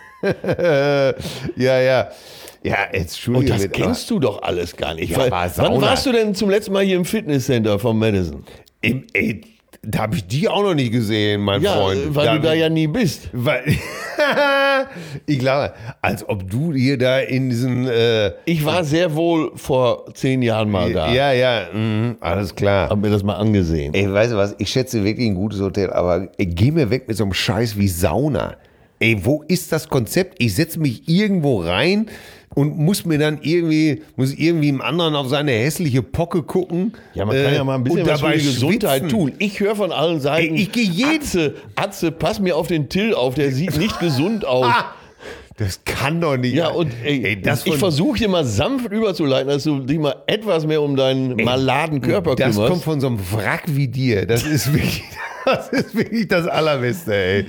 ja, ja. Ja, jetzt Und Entschuldigung. das kennst du doch alles gar nicht. Ja, Weil- aber Wann Sauna. warst du denn zum letzten Mal hier im Fitnesscenter vom Madison? Im, ey, da habe ich die auch noch nicht gesehen, mein Ja, Freund. weil du da ja nie bist. Weil, ich glaube, als ob du hier da in diesen. Äh, Ich war sehr wohl vor zehn Jahren mal da. Ja, ja, mhm, alles klar. Hab mir das mal angesehen. Ey, weißt du was? Ich schätze wirklich ein gutes Hotel, aber ey, geh mir weg mit so einem Scheiß wie Sauna. Ey, wo ist das Konzept? Ich setze mich irgendwo rein und muss mir dann irgendwie, muss irgendwie im anderen auf seine hässliche Pocke gucken. Ja, man kann äh, ja mal ein bisschen und was für dabei die Gesundheit schwitzen. tun. Ich höre von allen Seiten, Ey, ich geh jeden- Atze, Atze, pass mir auf den Till auf, der sieht nicht gesund aus. Ah, das kann doch nicht. Ja, und ey, Ey, das ich von- versuche hier mal sanft überzuleiten, dass du dich mal etwas mehr um deinen maladen Körper Das kümmerst. kommt von so einem Wrack wie dir. Das ist wirklich, das ist wirklich das Allerbeste, ey.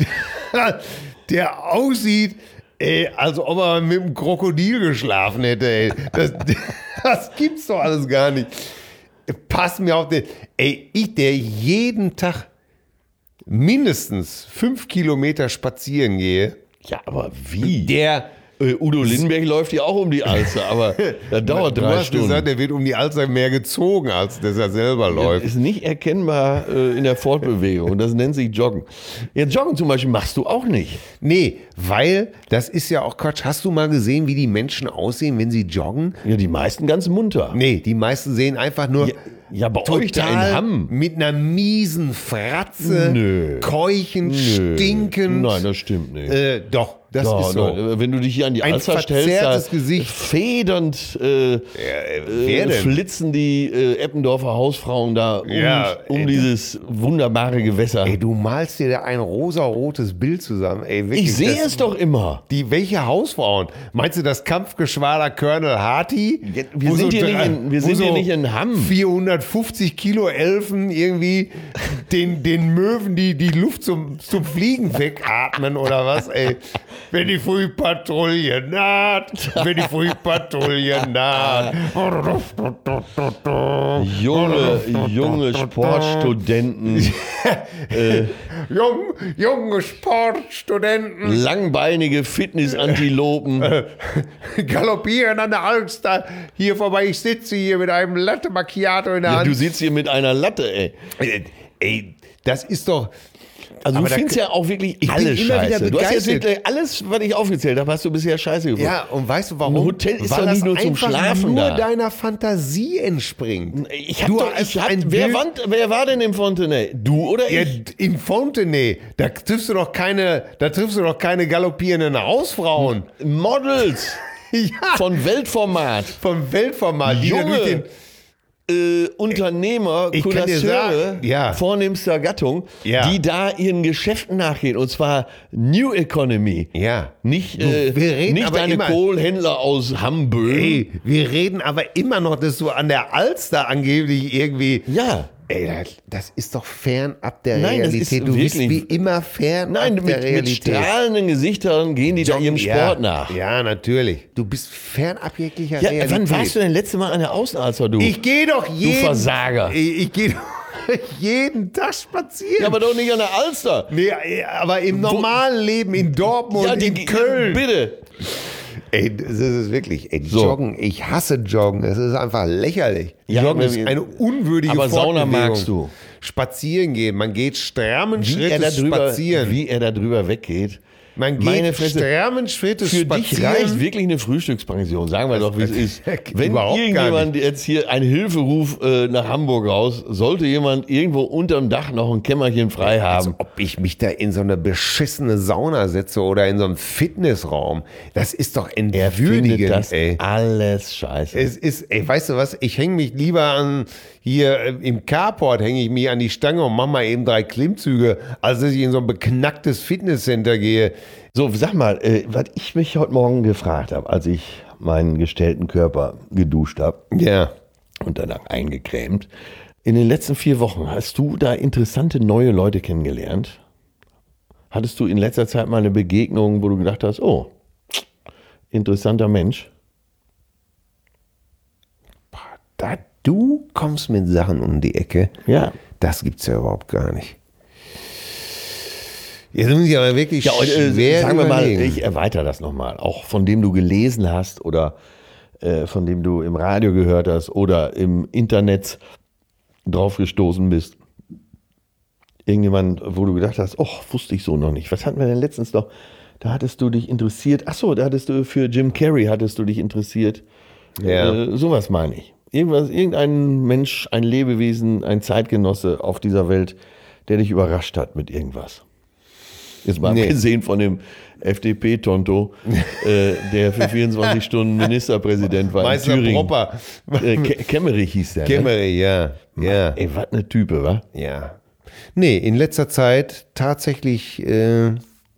Der aussieht, ey, als ob er mit einem Krokodil geschlafen hätte, ey. Das, das gibt's doch alles gar nicht. Pass mir auf den. Ey, ich, der jeden Tag mindestens fünf Kilometer spazieren gehe, Ja, aber wie? der. Äh, Udo Lindenberg läuft ja auch um die Alster, aber das dauert Du drei hast Stunden. gesagt, der wird um die Alster mehr gezogen, als dass er selber läuft. Ist nicht erkennbar äh, in der Fortbewegung und das nennt sich Joggen. Ja, Joggen zum Beispiel machst du auch nicht. Nee, weil das ist ja auch Quatsch. Hast du mal gesehen, wie die Menschen aussehen, wenn sie joggen? Ja, die meisten ganz munter. Nee, die meisten sehen einfach nur Ja, ja, bei euch da in total Hamm. mit einer miesen Fratze, Nö. keuchend, Nö. stinkend. Nein, das stimmt nicht. äh, doch, das Ja, ist so. nein, wenn du dich hier an die Ein Alster stellst, verzerrtes da Gesicht. federnd äh, wer äh, denn? flitzen die äh, Eppendorfer Hausfrauen da um, Ja, um ey, dieses wunderbare Gewässer. Ey, du malst dir da ein rosarotes Bild zusammen. Ey, wirklich, ich sehe das- es doch immer. Die, welche Hausfrauen? Meinst du das Kampfgeschwader Colonel Harty? Ja, wir Wo sind hier drei- nicht in- wir wo sind hier nicht in Hamm. vierhundertfufzig Kilo Elfen irgendwie den, den Möwen die, die Luft zum, zum Fliegen wegatmen oder was, ey? Wenn die Frühpatrouille naht, wenn die Frühpatrouille naht. Junge, junge Sportstudenten, Jung, junge Sportstudenten langbeinige Fitnessantilopen. galoppieren an der Alster hier vorbei. Ich sitze hier mit einem Latte Macchiato in der Ja, Hand. du sitzt hier mit einer Latte, ey. Ey, ey, das ist doch. Also Aber du da- findest ja auch wirklich Ich bin alles immer wieder scheiße. Du hast jetzt begeistert. wirklich alles, was ich aufgezählt habe, hast du bisher scheiße gefunden. Ja, und weißt du warum? Ein Hotel ist Weil doch das nicht nur zum einfach Schlafen nur da. deiner Fantasie entspringt. Ich hab Du doch, hast ich hab, ein wer, Bild- wand, wer war denn im Fontenay? Du oder Ja, ich? in Fontenay, da triffst du doch keine, da triffst du doch keine galoppierenden Hausfrauen. Models. Ja. Von Weltformat. Vom Weltformat. Die Junge. durch den, Äh, Unternehmer, Ich kann dir Connoisseure sagen, ja. vornehmster Gattung, Ja. die da ihren Geschäften nachgehen. Und zwar New Economy. ja. Nicht, Du, äh, wir reden nicht aber deine immer- Kohlhändler aus Hamburg. Ey, wir reden aber immer noch, dass du an der Alster angeblich irgendwie. Ja. Ey, das, das ist doch fernab der Nein, das Realität. ist Du bist wirklich- wie immer fernab Nein, der mit, mit Realität. strahlenden Gesichtern gehen die da ihrem Sport ja, nach. Ja, natürlich. Du bist fernab jeglicher Ja, Realität. wann warst du denn letzte Mal an der Außenalster, du? Ich gehe doch jeden... Versager. Ich, ich gehe doch jeden Tag spazieren. ja, aber doch nicht an der Alster. nee, aber im normalen Leben in Dortmund, ja, die, in Köln. Bitte. Ey, das ist wirklich, ey, So. Joggen, ich hasse Joggen, es ist einfach lächerlich. Ja, Joggen aber ist wie- eine unwürdige aber Sauna Fortbewegung. magst du. Spazieren gehen, man geht strammen Wie er, da Schrittes drüber, spazieren. wie er da drüber weggeht. Man geht Meine Fresse. strammen Schrittes Für spazieren. dich reicht wirklich eine Frühstückspension, sagen wir doch, wie es ist. Wenn Überhaupt gar irgendjemand jetzt hier einen Hilferuf äh, nach Hamburg raus, sollte jemand irgendwo unterm Dach noch ein Kämmerchen frei Als haben. ob ich mich da in so eine beschissene Sauna setze oder in so einen Fitnessraum. Das ist doch Er findet entwürdigend, das ey. alles scheiße. Es ist, ey, weißt du was? Ich hänge mich lieber an, hier äh, im Carport hänge ich mich an die Stange und mache mal eben drei Klimmzüge, als dass ich in so ein beknacktes Fitnesscenter gehe. So, sag mal, äh, was ich mich heute Morgen gefragt habe, als ich meinen gestellten Körper geduscht habe Ja. und danach eingecremt. In den letzten vier Wochen hast du da interessante neue Leute kennengelernt? Hattest du in letzter Zeit mal eine Begegnung, wo du gedacht hast, oh, interessanter Mensch? Da du kommst mit Sachen um die Ecke, Ja. das gibt's ja überhaupt gar nicht. Jetzt muss ich aber wirklich Ja, und, äh, schwer sagen wir mal, überlegen. ich erweitere das nochmal. Auch von dem du gelesen hast oder äh, von dem du im Radio gehört hast oder im Internet drauf gestoßen bist. Irgendjemand, wo du gedacht hast, oh, wusste ich so noch nicht. Was hatten wir denn letztens noch? Da hattest du dich interessiert. Ach so, da hattest du für Jim Carrey hattest du dich interessiert. Ja. Äh, sowas meine ich. Irgendwas, irgendein Mensch, ein Lebewesen, ein Zeitgenosse auf dieser Welt, der dich überrascht hat mit irgendwas. Jetzt mal Nee. abgesehen von dem F D P-Tonto, äh, der für vierundzwanzig Stunden Ministerpräsident war Meister in Thüringen. Propper. Äh, Ke- Kemmerich hieß der. Ne? Kämmerer, ja. Ja. Ey, was eine Type, wa? Ja. Nee, in letzter Zeit tatsächlich äh,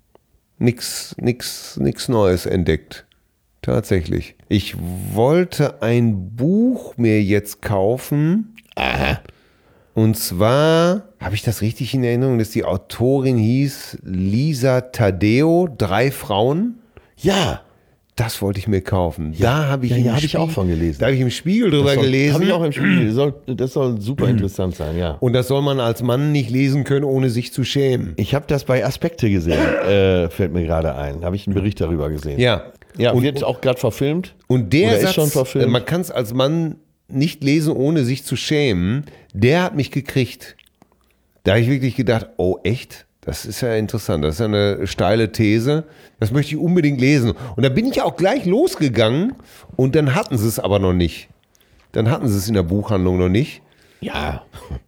nix, nix, nix Neues entdeckt. Tatsächlich. Ich wollte ein Buch mir jetzt kaufen. Aha. Und zwar, habe ich das richtig in Erinnerung, dass die Autorin hieß Lisa Taddeo, Drei Frauen? Ja. Das wollte ich mir kaufen. Da habe ich, Ja, im ja, hab ich Spiegel- auch von gelesen. Da habe ich im Spiegel drüber gelesen. Habe ich auch im Spiel. Das soll, das soll super interessant sein, ja. Und das soll man als Mann nicht lesen können, ohne sich zu schämen. Ich habe das bei Aspekte gesehen, äh, fällt mir gerade ein. Habe ich einen Bericht darüber gesehen. Ja. Ja, und, wird auch gerade verfilmt. und der Oder ist Satz, schon verfilmt. äh, man kann es als Mann nicht lesen, ohne sich zu schämen, der hat mich gekriegt. Da habe ich wirklich gedacht, oh echt? Das ist ja interessant. Das ist ja eine steile These. Das möchte ich unbedingt lesen. Und da bin ich auch gleich losgegangen und dann hatten sie es aber noch nicht. Dann hatten sie es in der Buchhandlung noch nicht. Ja.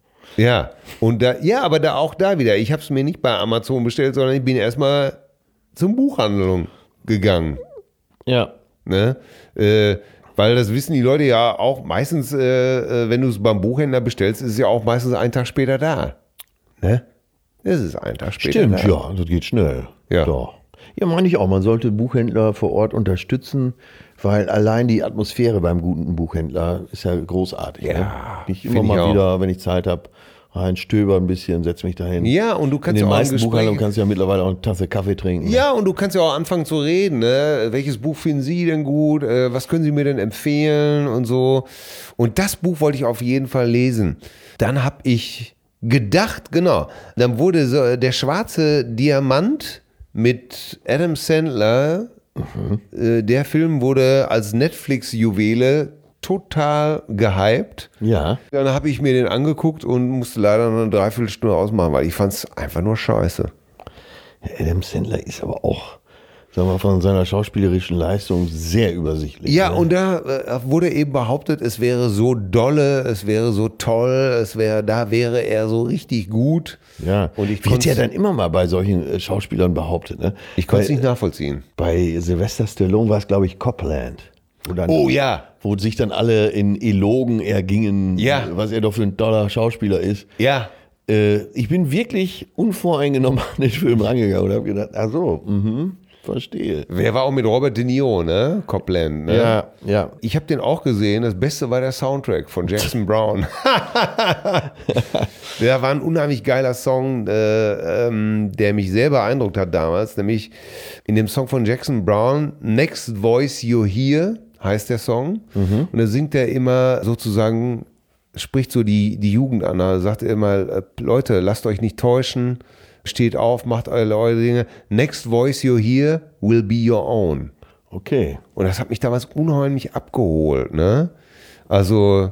Ja, und da, ja, aber da auch da wieder. Ich habe es mir nicht bei Amazon bestellt, sondern ich bin erstmal zum Buchhandlung gegangen. Ja. Ne? Äh, weil das wissen die Leute ja auch meistens, äh, äh, wenn du es beim Buchhändler bestellst, ist es ja auch meistens einen Tag später da. Ne? Es ist einen Tag später Stimmt, da. ja, das geht schnell. Ja. Doch. Ja, meine ich auch. Man sollte Buchhändler vor Ort unterstützen, weil allein die Atmosphäre beim guten Buchhändler ist ja großartig. Ja, ne? Ich immer find ich mal auch. wieder, wenn ich Zeit habe, rein stöber ein bisschen, setz mich dahin. Ja, und du In kannst den ja auch ein meisten Gespräch- Buchhandlungen kannst du ja mittlerweile auch eine Tasse Kaffee trinken. Ja, und du kannst ja auch anfangen zu reden. Ne? Welches Buch finden Sie denn gut? Äh, was können Sie mir denn empfehlen und so? Und das Buch wollte ich auf jeden Fall lesen. Dann habe ich gedacht, genau, dann wurde so der schwarze Diamant mit Adam Sandler, äh, der Film wurde als Netflix-Juwele total gehypt. Ja. Dann habe ich mir den angeguckt und musste leider noch eine Dreiviertelstunde ausmachen, weil ich fand es einfach nur scheiße. Adam Sandler ist aber auch sagen wir, von seiner schauspielerischen Leistung sehr übersichtlich. Ja, ne? und da äh, wurde eben behauptet, es wäre so dolle, es wäre so toll, es wäre, da wäre er so richtig gut. Ja, und ich wird konnte ja dann immer mal bei solchen äh, Schauspielern behauptet. Ne? ich konnte es Bei- nicht nachvollziehen. Bei Sylvester Stallone war es, glaube ich, Copland. Wo dann, Oh ja, Wo sich dann alle in Elogen ergingen, Ja. was er doch für ein toller Schauspieler ist. ja. Äh, ich bin wirklich unvoreingenommen an den Film rangegangen und habe gedacht, ach so, mhm, verstehe. Wer war auch mit Robert De Niro, ne? Copland, ne? Ja, ja. Ich habe den auch gesehen. Das Beste war der Soundtrack von Jackson Brown. Der war ein unheimlich geiler Song, äh, ähm, der mich sehr beeindruckt hat damals. Nämlich in dem Song von Jackson Brown, Next Voice You Hear, heißt der Song. Mhm. Und da singt er immer sozusagen, spricht so die, die Jugend an. Da sagt er immer, äh, Leute, lasst euch nicht täuschen. Steht auf, macht eure, eure Dinge. Next Voice You Hear will be your own. Okay. Und das hat mich damals unheimlich abgeholt, ne? Also,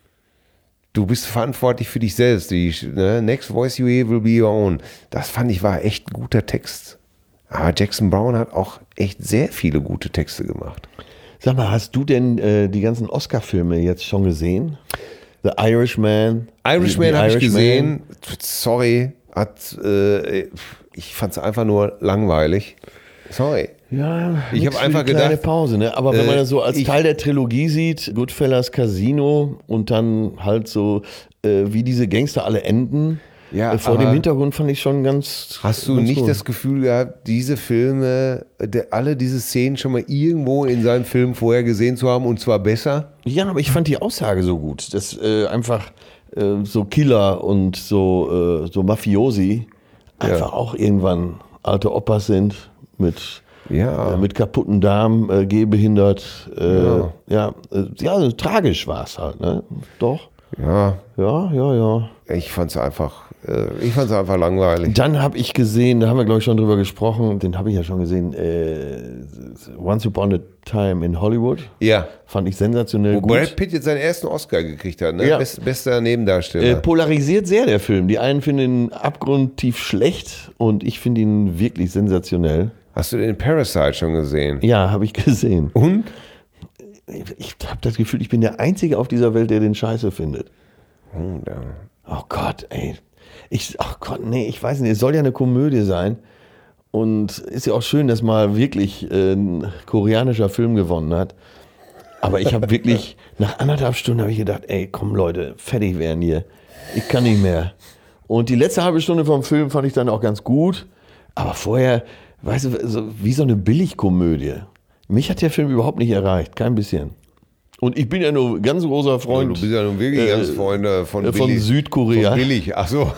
du bist verantwortlich für dich selbst. Die, ne? Next voice you hear will be your own. Das fand ich war echt ein guter Text. Aber Jackson Brown hat auch echt sehr viele gute Texte gemacht. Sag mal, hast du denn äh, die ganzen Oscar-Filme jetzt schon gesehen? The Irishman. Irishman The habe ich Irishman. gesehen. Sorry, hat, äh, ich fand es einfach nur langweilig. Sorry. Ja, Ich nix hab für einfach die kleine gedacht, Pause, ne? Aber wenn äh, man das so als ich- Teil der Trilogie sieht, Goodfellas, Casino und dann halt so, äh, wie diese Gangster alle enden, Ja, äh, vor aber dem Hintergrund fand ich schon ganz. Hast du ganz nicht gut. das Gefühl gehabt, diese Filme, der, alle diese Szenen schon mal irgendwo in seinem Film vorher gesehen zu haben und zwar besser? Ja, aber ich fand die Aussage so gut, dass äh, einfach äh, so Killer und so, äh, so Mafiosi einfach auch irgendwann alte Opas sind mit, Ja. äh, mit kaputten Darm, äh, gehbehindert. Äh, Ja. ja, äh, ja also tragisch war es halt, ne? Doch. Ja, Ja, ja, ja. ich fand es einfach, äh, ich fand's einfach langweilig. Dann habe ich gesehen, da haben wir glaube ich schon drüber gesprochen, den habe ich ja schon gesehen, äh, Once Upon a Time in Hollywood. Ja. Fand ich sensationell Wo gut. Brad Pitt jetzt seinen ersten Oscar gekriegt hat, ne? Ja. Best, bester Nebendarsteller. Äh, polarisiert sehr der Film. Die einen finden ihn abgrundtief schlecht und ich finde ihn wirklich sensationell. Hast du den Parasite schon gesehen? Ja, habe ich gesehen. Und? Ich habe das Gefühl, ich bin der Einzige auf dieser Welt, der den Scheiße findet. Oh, da. Oh Gott, ey. Ich, ach Gott, nee, ich weiß nicht, es soll ja eine Komödie sein. Und ist ja auch schön, dass mal wirklich äh, ein koreanischer Film gewonnen hat. Aber ich habe wirklich, nach anderthalb Stunden habe ich gedacht, ey, komm Leute, fertig werden hier. Ich kann nicht mehr. Und die letzte halbe Stunde vom Film fand ich dann auch ganz gut. Aber vorher, weißt du, so, wie so eine Billigkomödie. Mich hat der Film überhaupt nicht erreicht, kein bisschen. Und ich bin ja nur ganz großer Freund. Du bist ja nun wirklich äh, ganz Freunde von, äh, von Billig- Südkorea. Von billig, ach so.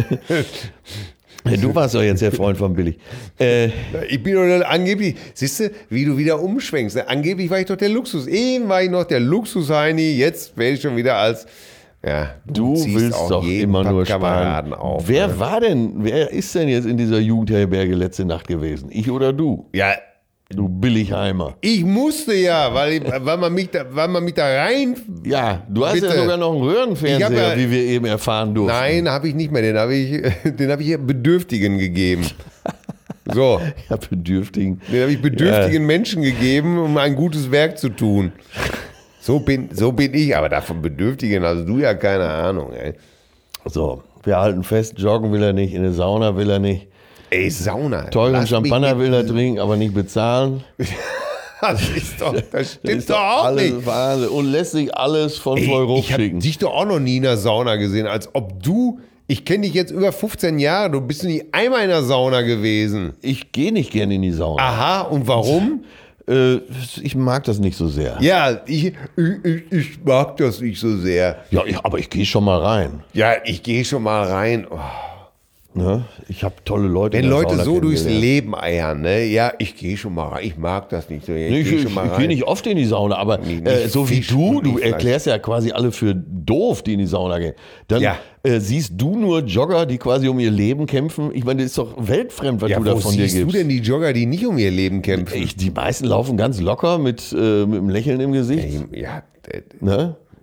Ja, du warst doch jetzt der Freund von Billig. Äh, Ich bin doch angeblich, siehst du, wie du wieder umschwenkst. ne? Angeblich war ich doch der Luxus. Eben war ich noch der Luxus-Heini, jetzt werde ich schon wieder als, ja, du ziehst willst auch doch jeden immer nur Pappkameraden sparen. auf. Wer ne? war denn, wer ist denn jetzt in dieser Jugendherberge letzte Nacht gewesen? Ich oder du? Ja, Du Billigheimer. ich musste ja, weil, ich, weil, man, mich da, weil man mich da rein... Ja, du hast Bitte. ja sogar noch einen Ich Röhrenfernseher, hab ja- wie wir eben erfahren durften. Nein, habe ich nicht mehr. Den habe ich, den habe ich hier Bedürftigen gegeben. So, Ja, Bedürftigen. den habe ich bedürftigen Menschen gegeben, um ein gutes Werk zu tun. So bin, so bin ich, aber davon Bedürftigen, also du ja keine Ahnung, ey. So, wir halten fest, joggen will er nicht, in eine Sauna will er nicht. Ey, Sauna. Teuren lass mich Champagner mit- will er trinken, aber nicht bezahlen. Das ist doch, das Das stimmt ist doch auch alles nicht. Wahnsinn. Und lässt sich alles von Ey, voll ich habe rumschicken. dich doch auch noch nie in der Sauna gesehen, als ob du, ich kenne dich jetzt über fünfzehn Jahre, du bist nie einmal in der Sauna gewesen. Ich gehe nicht gerne in die Sauna. Aha, und warum? Äh, ich mag das nicht so sehr. Ja, ich, ich, ich, ich mag das nicht so sehr. Ja, ich, aber ich gehe schon mal rein. Ja, ich gehe schon mal rein. Oh. Ne? Ich habe tolle Leute. Wenn in der Leute Sauna so durchs kennengelernt. Leben eiern, ne? Ja, ich gehe schon mal rein. Ich mag das nicht so. Ich, Nee, Ich, gehe ich, schon mal ich rein. gehe nicht oft in die Sauna, aber Nicht- äh, nicht so wie Fisch du, und du nicht Fleisch. erklärst ja quasi alle für doof, die in die Sauna gehen. Dann Ja. äh, siehst du nur Jogger, die quasi um ihr Leben kämpfen. Ich meine, das ist doch weltfremd, was Ja, du da wo von dir siehst du gibst. denn die Jogger, die nicht um ihr Leben kämpfen? Ich, die meisten laufen ganz locker mit, äh, mit einem Lächeln im Gesicht. Ja, äh, Ne?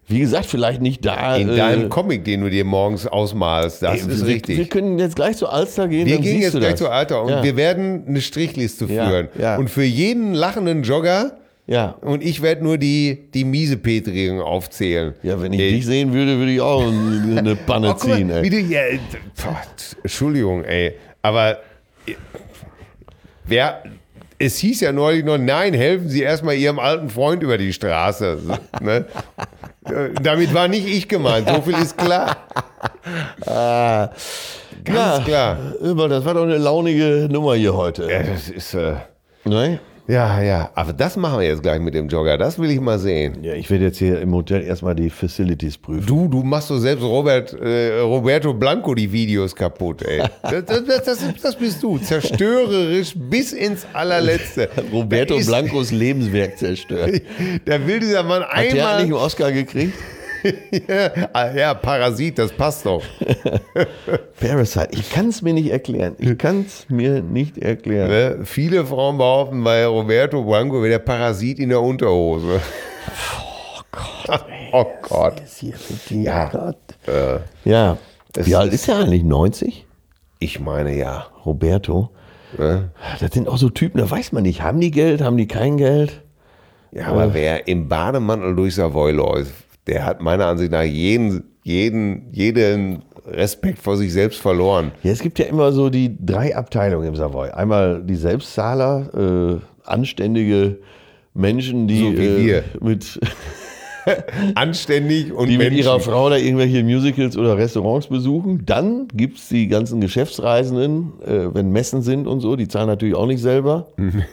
Wie gesagt, vielleicht nicht da. In äh, deinem Comic, den du dir morgens ausmalst, das ey, ist wir, richtig. Wir können jetzt gleich zur Alster gehen. Wir dann gehen siehst jetzt du gleich das. zur Alter und Ja. wir werden eine Strichliste Ja, führen. ja. Und für jeden lachenden Jogger, Ja. und ich werde nur die, die miese Petri aufzählen. Ja, wenn ich Ey. dich sehen würde, würde ich auch eine Panne Oh, guck mal, ziehen. Ey. wie du, ja, äh, boah, Entschuldigung, ey, aber äh, wer, es hieß ja neulich noch, nein, helfen Sie erstmal Ihrem alten Freund über die Straße. Ne? Äh, Damit war nicht ich gemeint, so viel ist klar. Ah, Ganz ja, klar. Über, das war doch eine launige Nummer hier heute. Ja, das ist, äh, Ne? ja, ja, aber das machen wir jetzt gleich mit dem Jogger, das will ich mal sehen. Ja, ich werde jetzt hier im Hotel erstmal die Facilities prüfen. Du, du machst doch selbst Robert, äh, Roberto Blanco die Videos kaputt, ey. Das, das, das, das, das bist du, zerstörerisch bis ins allerletzte. Roberto Da ist- Blancos Lebenswerk zerstört. Da will dieser Mann Hat der einmal... nicht einen Oscar gekriegt? ja, ja, Parasit, das passt doch. Parasite. Ich kann es mir nicht erklären. Ich kann es mir nicht erklären. Ne? Viele Frauen behaupten, bei Roberto Blanco wäre der Parasit in der Unterhose. Oh Gott. Ey, Oh Gott. was ist hier mit dir? Ja. Gott. Äh, Ja. Es Wie alt ist- ist er eigentlich? neunzig? ich meine ja. Roberto. Ne? Das sind auch so Typen, da weiß man nicht. Haben die Geld? Haben die kein Geld? Ja, aber wer im Bademantel durch Savoy läuft, der hat meiner Ansicht nach jeden, jeden, jeden Respekt vor sich selbst verloren. Ja, es gibt ja immer so die drei Abteilungen im Savoy. Einmal die Selbstzahler, äh, anständige Menschen, die, So wie äh, wir. mit, Anständig und die mit Menschen. ihrer Frau da irgendwelche Musicals oder Restaurants besuchen. Dann gibt es die ganzen Geschäftsreisenden, äh, wenn Messen sind und so, die zahlen natürlich auch nicht selber.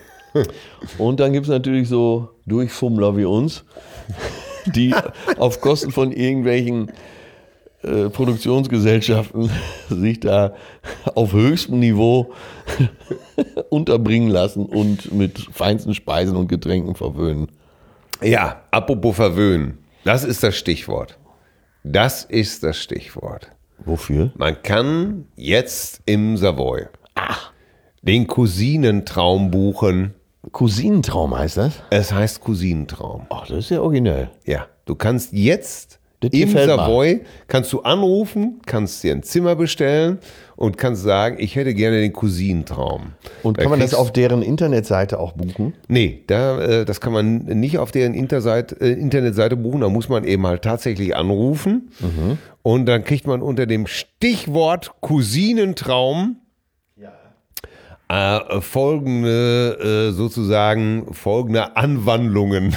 Und dann gibt es natürlich so Durchfummler wie uns, die auf Kosten von irgendwelchen äh, Produktionsgesellschaften sich da auf höchstem Niveau unterbringen lassen und mit feinsten Speisen und Getränken verwöhnen. Ja, apropos verwöhnen. Das ist das Stichwort. Das ist das Stichwort. Wofür? Man kann jetzt im Savoy den Cousinentraum buchen. Cousinentraum heißt das? Es heißt Cousinentraum. Ach, das ist ja originell. Ja, du kannst jetzt Das im gefällt mir. Savoy, kannst du anrufen, kannst dir ein Zimmer bestellen und kannst sagen, ich hätte gerne den Cousinentraum. Und Da kann man das kriegst- auf deren Internetseite auch buchen? Nee, da, äh, das kann man nicht auf deren Interseite, äh, Internetseite buchen. Da muss man eben halt tatsächlich anrufen. Und dann kriegt man unter dem Stichwort Cousinentraum äh, folgende, äh, sozusagen, folgende Anwandlungen.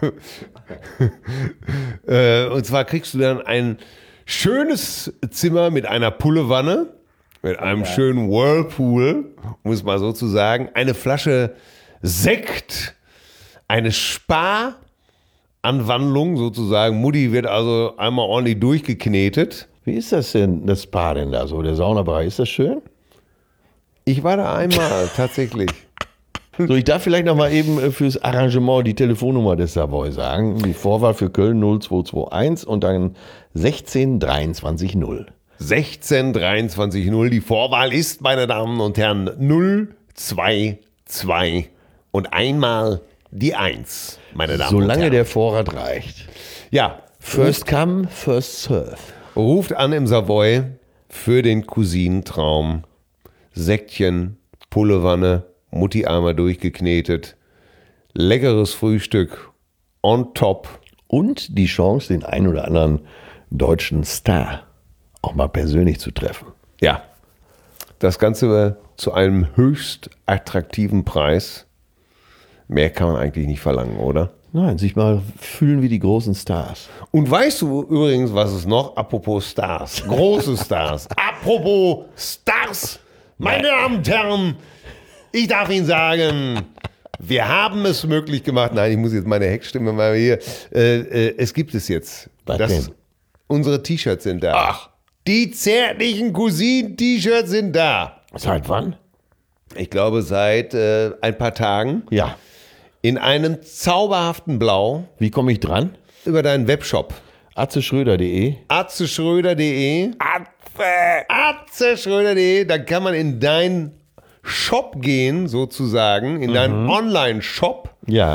äh, und zwar kriegst du dann ein schönes Zimmer mit einer Pullewanne, mit einem schönen Whirlpool, um es mal so zu sagen, eine Flasche Sekt, eine Spa-Anwandlung sozusagen. Mutti wird also einmal ordentlich durchgeknetet. Wie ist das denn, das Spa denn da so? Der Saunabereich, ist das schön? Ich war da einmal, tatsächlich. So, ich darf vielleicht noch mal eben äh, fürs Arrangement die Telefonnummer des Savoy sagen. Die Vorwahl für Köln null zwei zwei eins und dann sechzehn dreiundzwanzig null. sechzehn dreiundzwanzig null. Die Vorwahl ist, meine Damen und Herren, null zwei zwei und einmal die eins, meine Damen und Solange Herren. der Vorrat reicht. Ja, First come, first serve. ruft an im Savoy für den Cousinentraum. Säckchen, Pullewanne, Mutti einmal durchgeknetet, leckeres Frühstück on top. Und die Chance, den einen oder anderen deutschen Star auch mal persönlich zu treffen. Ja, das Ganze zu einem höchst attraktiven Preis. Mehr kann man eigentlich nicht verlangen, oder? Nein, sich mal fühlen wie die großen Stars. Und weißt du übrigens, was es noch, apropos Stars, große Stars, apropos Stars, meine Damen und Herren, ich darf Ihnen sagen, wir haben es möglich gemacht. Nein, ich muss jetzt meine Heckstimme mal hier. Äh, äh, es gibt es jetzt. Was Das, denn? unsere T-Shirts sind da. Ach. Die zärtlichen Cousinen-T-Shirts sind da. Seit wann? Ich glaube, seit äh, ein paar Tagen. Ja. In einem zauberhaften Blau Wie komme ich dran? über deinen Webshop. atzeschröder punkt de. atzeschröder punkt de. atzeschröder punkt de. Da kann man in deinen Shop gehen, sozusagen, in deinen Online-Shop. Ja.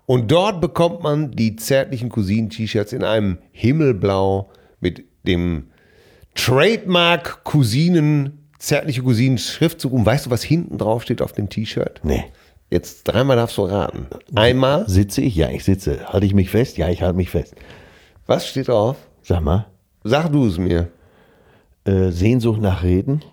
Und dort bekommt man die zärtlichen Cousinen-T-Shirts in einem Himmelblau mit dem Trademark Cousinen, zärtliche Cousinen-Schriftzug. Und weißt du, was hinten drauf steht auf dem T-Shirt? Nee. Jetzt dreimal darfst du raten. Einmal. Sitze ich? Ja, ich sitze. Halte ich mich fest? Ja, ich halte mich fest. Was steht drauf? Sag mal. Sag du es mir. Äh, Sehnsucht nach Reden?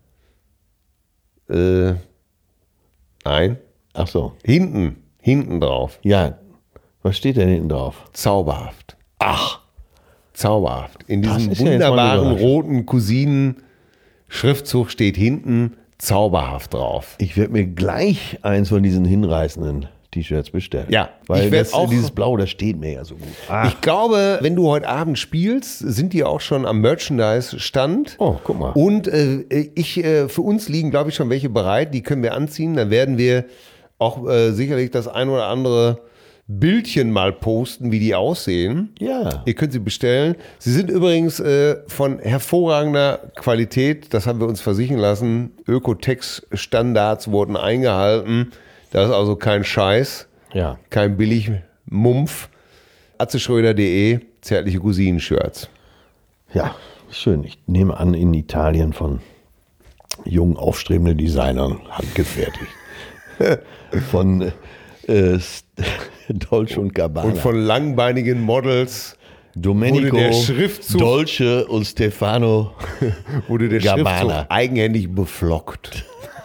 Äh, nein. Ach so. Hinten. Hinten drauf. Ja. Was steht denn hinten drauf? Zauberhaft. Ach. Zauberhaft. In Das diesem ist ja jetzt mal eine wunderbaren Überraschung. roten Cousinen-Schriftzug steht hinten zauberhaft drauf. Ich werde mir gleich eins von diesen hinreißenden T-Shirts bestellen. Ja, Weil ich werd das, auch- dieses Blau, das steht mir ja so gut. Ich glaube, wenn du heute Abend spielst, sind die auch schon am Merchandise-Stand. Oh, guck mal. Und äh, ich, äh, für uns liegen, glaube ich, schon welche bereit. Die können wir anziehen. Dann werden wir auch äh, sicherlich das ein oder andere Bildchen mal posten, wie die aussehen. Ja. Ihr könnt sie bestellen. Sie sind übrigens äh, von hervorragender Qualität. Das haben wir uns versichern lassen. Ökotex-Standards wurden eingehalten. Das ist also kein Scheiß, Ja. kein Billig-Mumpf. atzeschröder punkt de, zärtliche Cousinen-Shirts. Ja, schön. Ich nehme an, in Italien von jungen, aufstrebenden Designern handgefertigt. Von äh, Dolce und Gabbana. Und von langbeinigen Models Domenico, wurde der Schriftzug- Dolce und Stefano wurde der Gabbana. Schriftzug eigenhändig beflockt.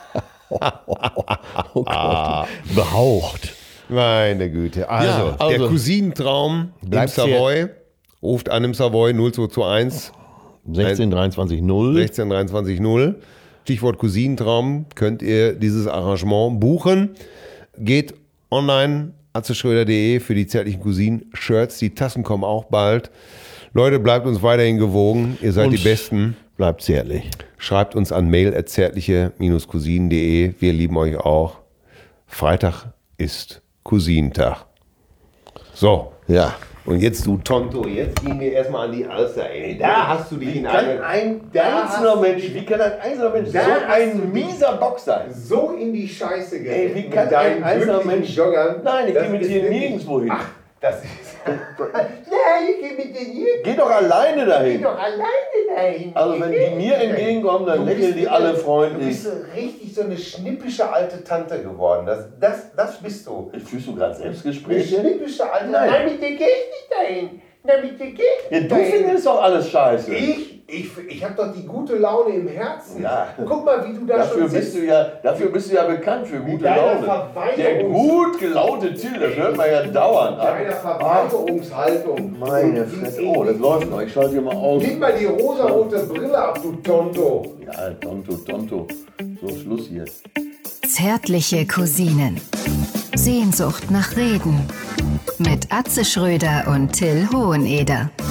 oh Gott, behaucht. Meine Güte. Also, Ja, also, der Cousinentraum im bleibt Savoy. Ruft an im Savoy null zwei zwei eins sechzehn dreiundzwanzig null. sechzehn dreiundzwanzig null. Stichwort Cousinentraum, könnt ihr dieses Arrangement buchen. Geht online, atzeschröder punkt de für die zärtlichen Cousinen-Shirts. Die Tassen kommen auch bald. Leute, bleibt uns weiterhin gewogen. Ihr seid Und die Besten. Bleibt zärtlich. Schreibt uns an mail at zärtliche cousinen punkt de. Wir lieben euch auch. Freitag ist Cousinentag. So. Ja. Und jetzt du Tonto, jetzt gehen wir erstmal an die Alster. Ey, da hast du dich in eine, ein da einzelner hast- Mensch, wie kann ein einzelner Mensch Da so hast ein du- mieser Bock sein? so in die Scheiße geritten. Ey, wie mit kann deinen ein einzelner glücklichen Mensch- Joggern. Nein, ich Das gehe mit ist dir wirklich- nirgendwo hin. Ach, das ist... ja, ich gehe mit dir hier. Geh doch alleine Geh dahin. doch alleine dahin. Also wenn die mir entgegenkommen, dann Du lächeln bist die wieder- alle Du freundlich. bist so richtig so eine schnippische alte Tante geworden. Das, das, das bist du. Führst du gerade Eine Selbstgespräche? schnippische alte Nein. Nein, mit dir geh ich nicht dahin. Na, mit dir geh ich Ja, nicht du dahin. findest doch alles scheiße. Ich, ich, ich habe doch die gute Laune im Herzen. Ja. Guck mal, wie du da Dafür schon bist, sitzt. du ja, dafür bist du ja bekannt für gute deiner Laune. Verweigerungs- Der gut gelaunte Till, das hört man ja dauernd an. Deiner Verweigerungshaltung. Meine Und Fresse. in- Oh, das läuft noch. Ich schalte hier mal aus. Nimm mal die rosarote Brille ab, du Tonto. Ja, Tonto, Tonto. So, Schluss hier. Zärtliche Cousinen. Sehnsucht nach Reden. Mit Atze Schröder und Till Hoheneder.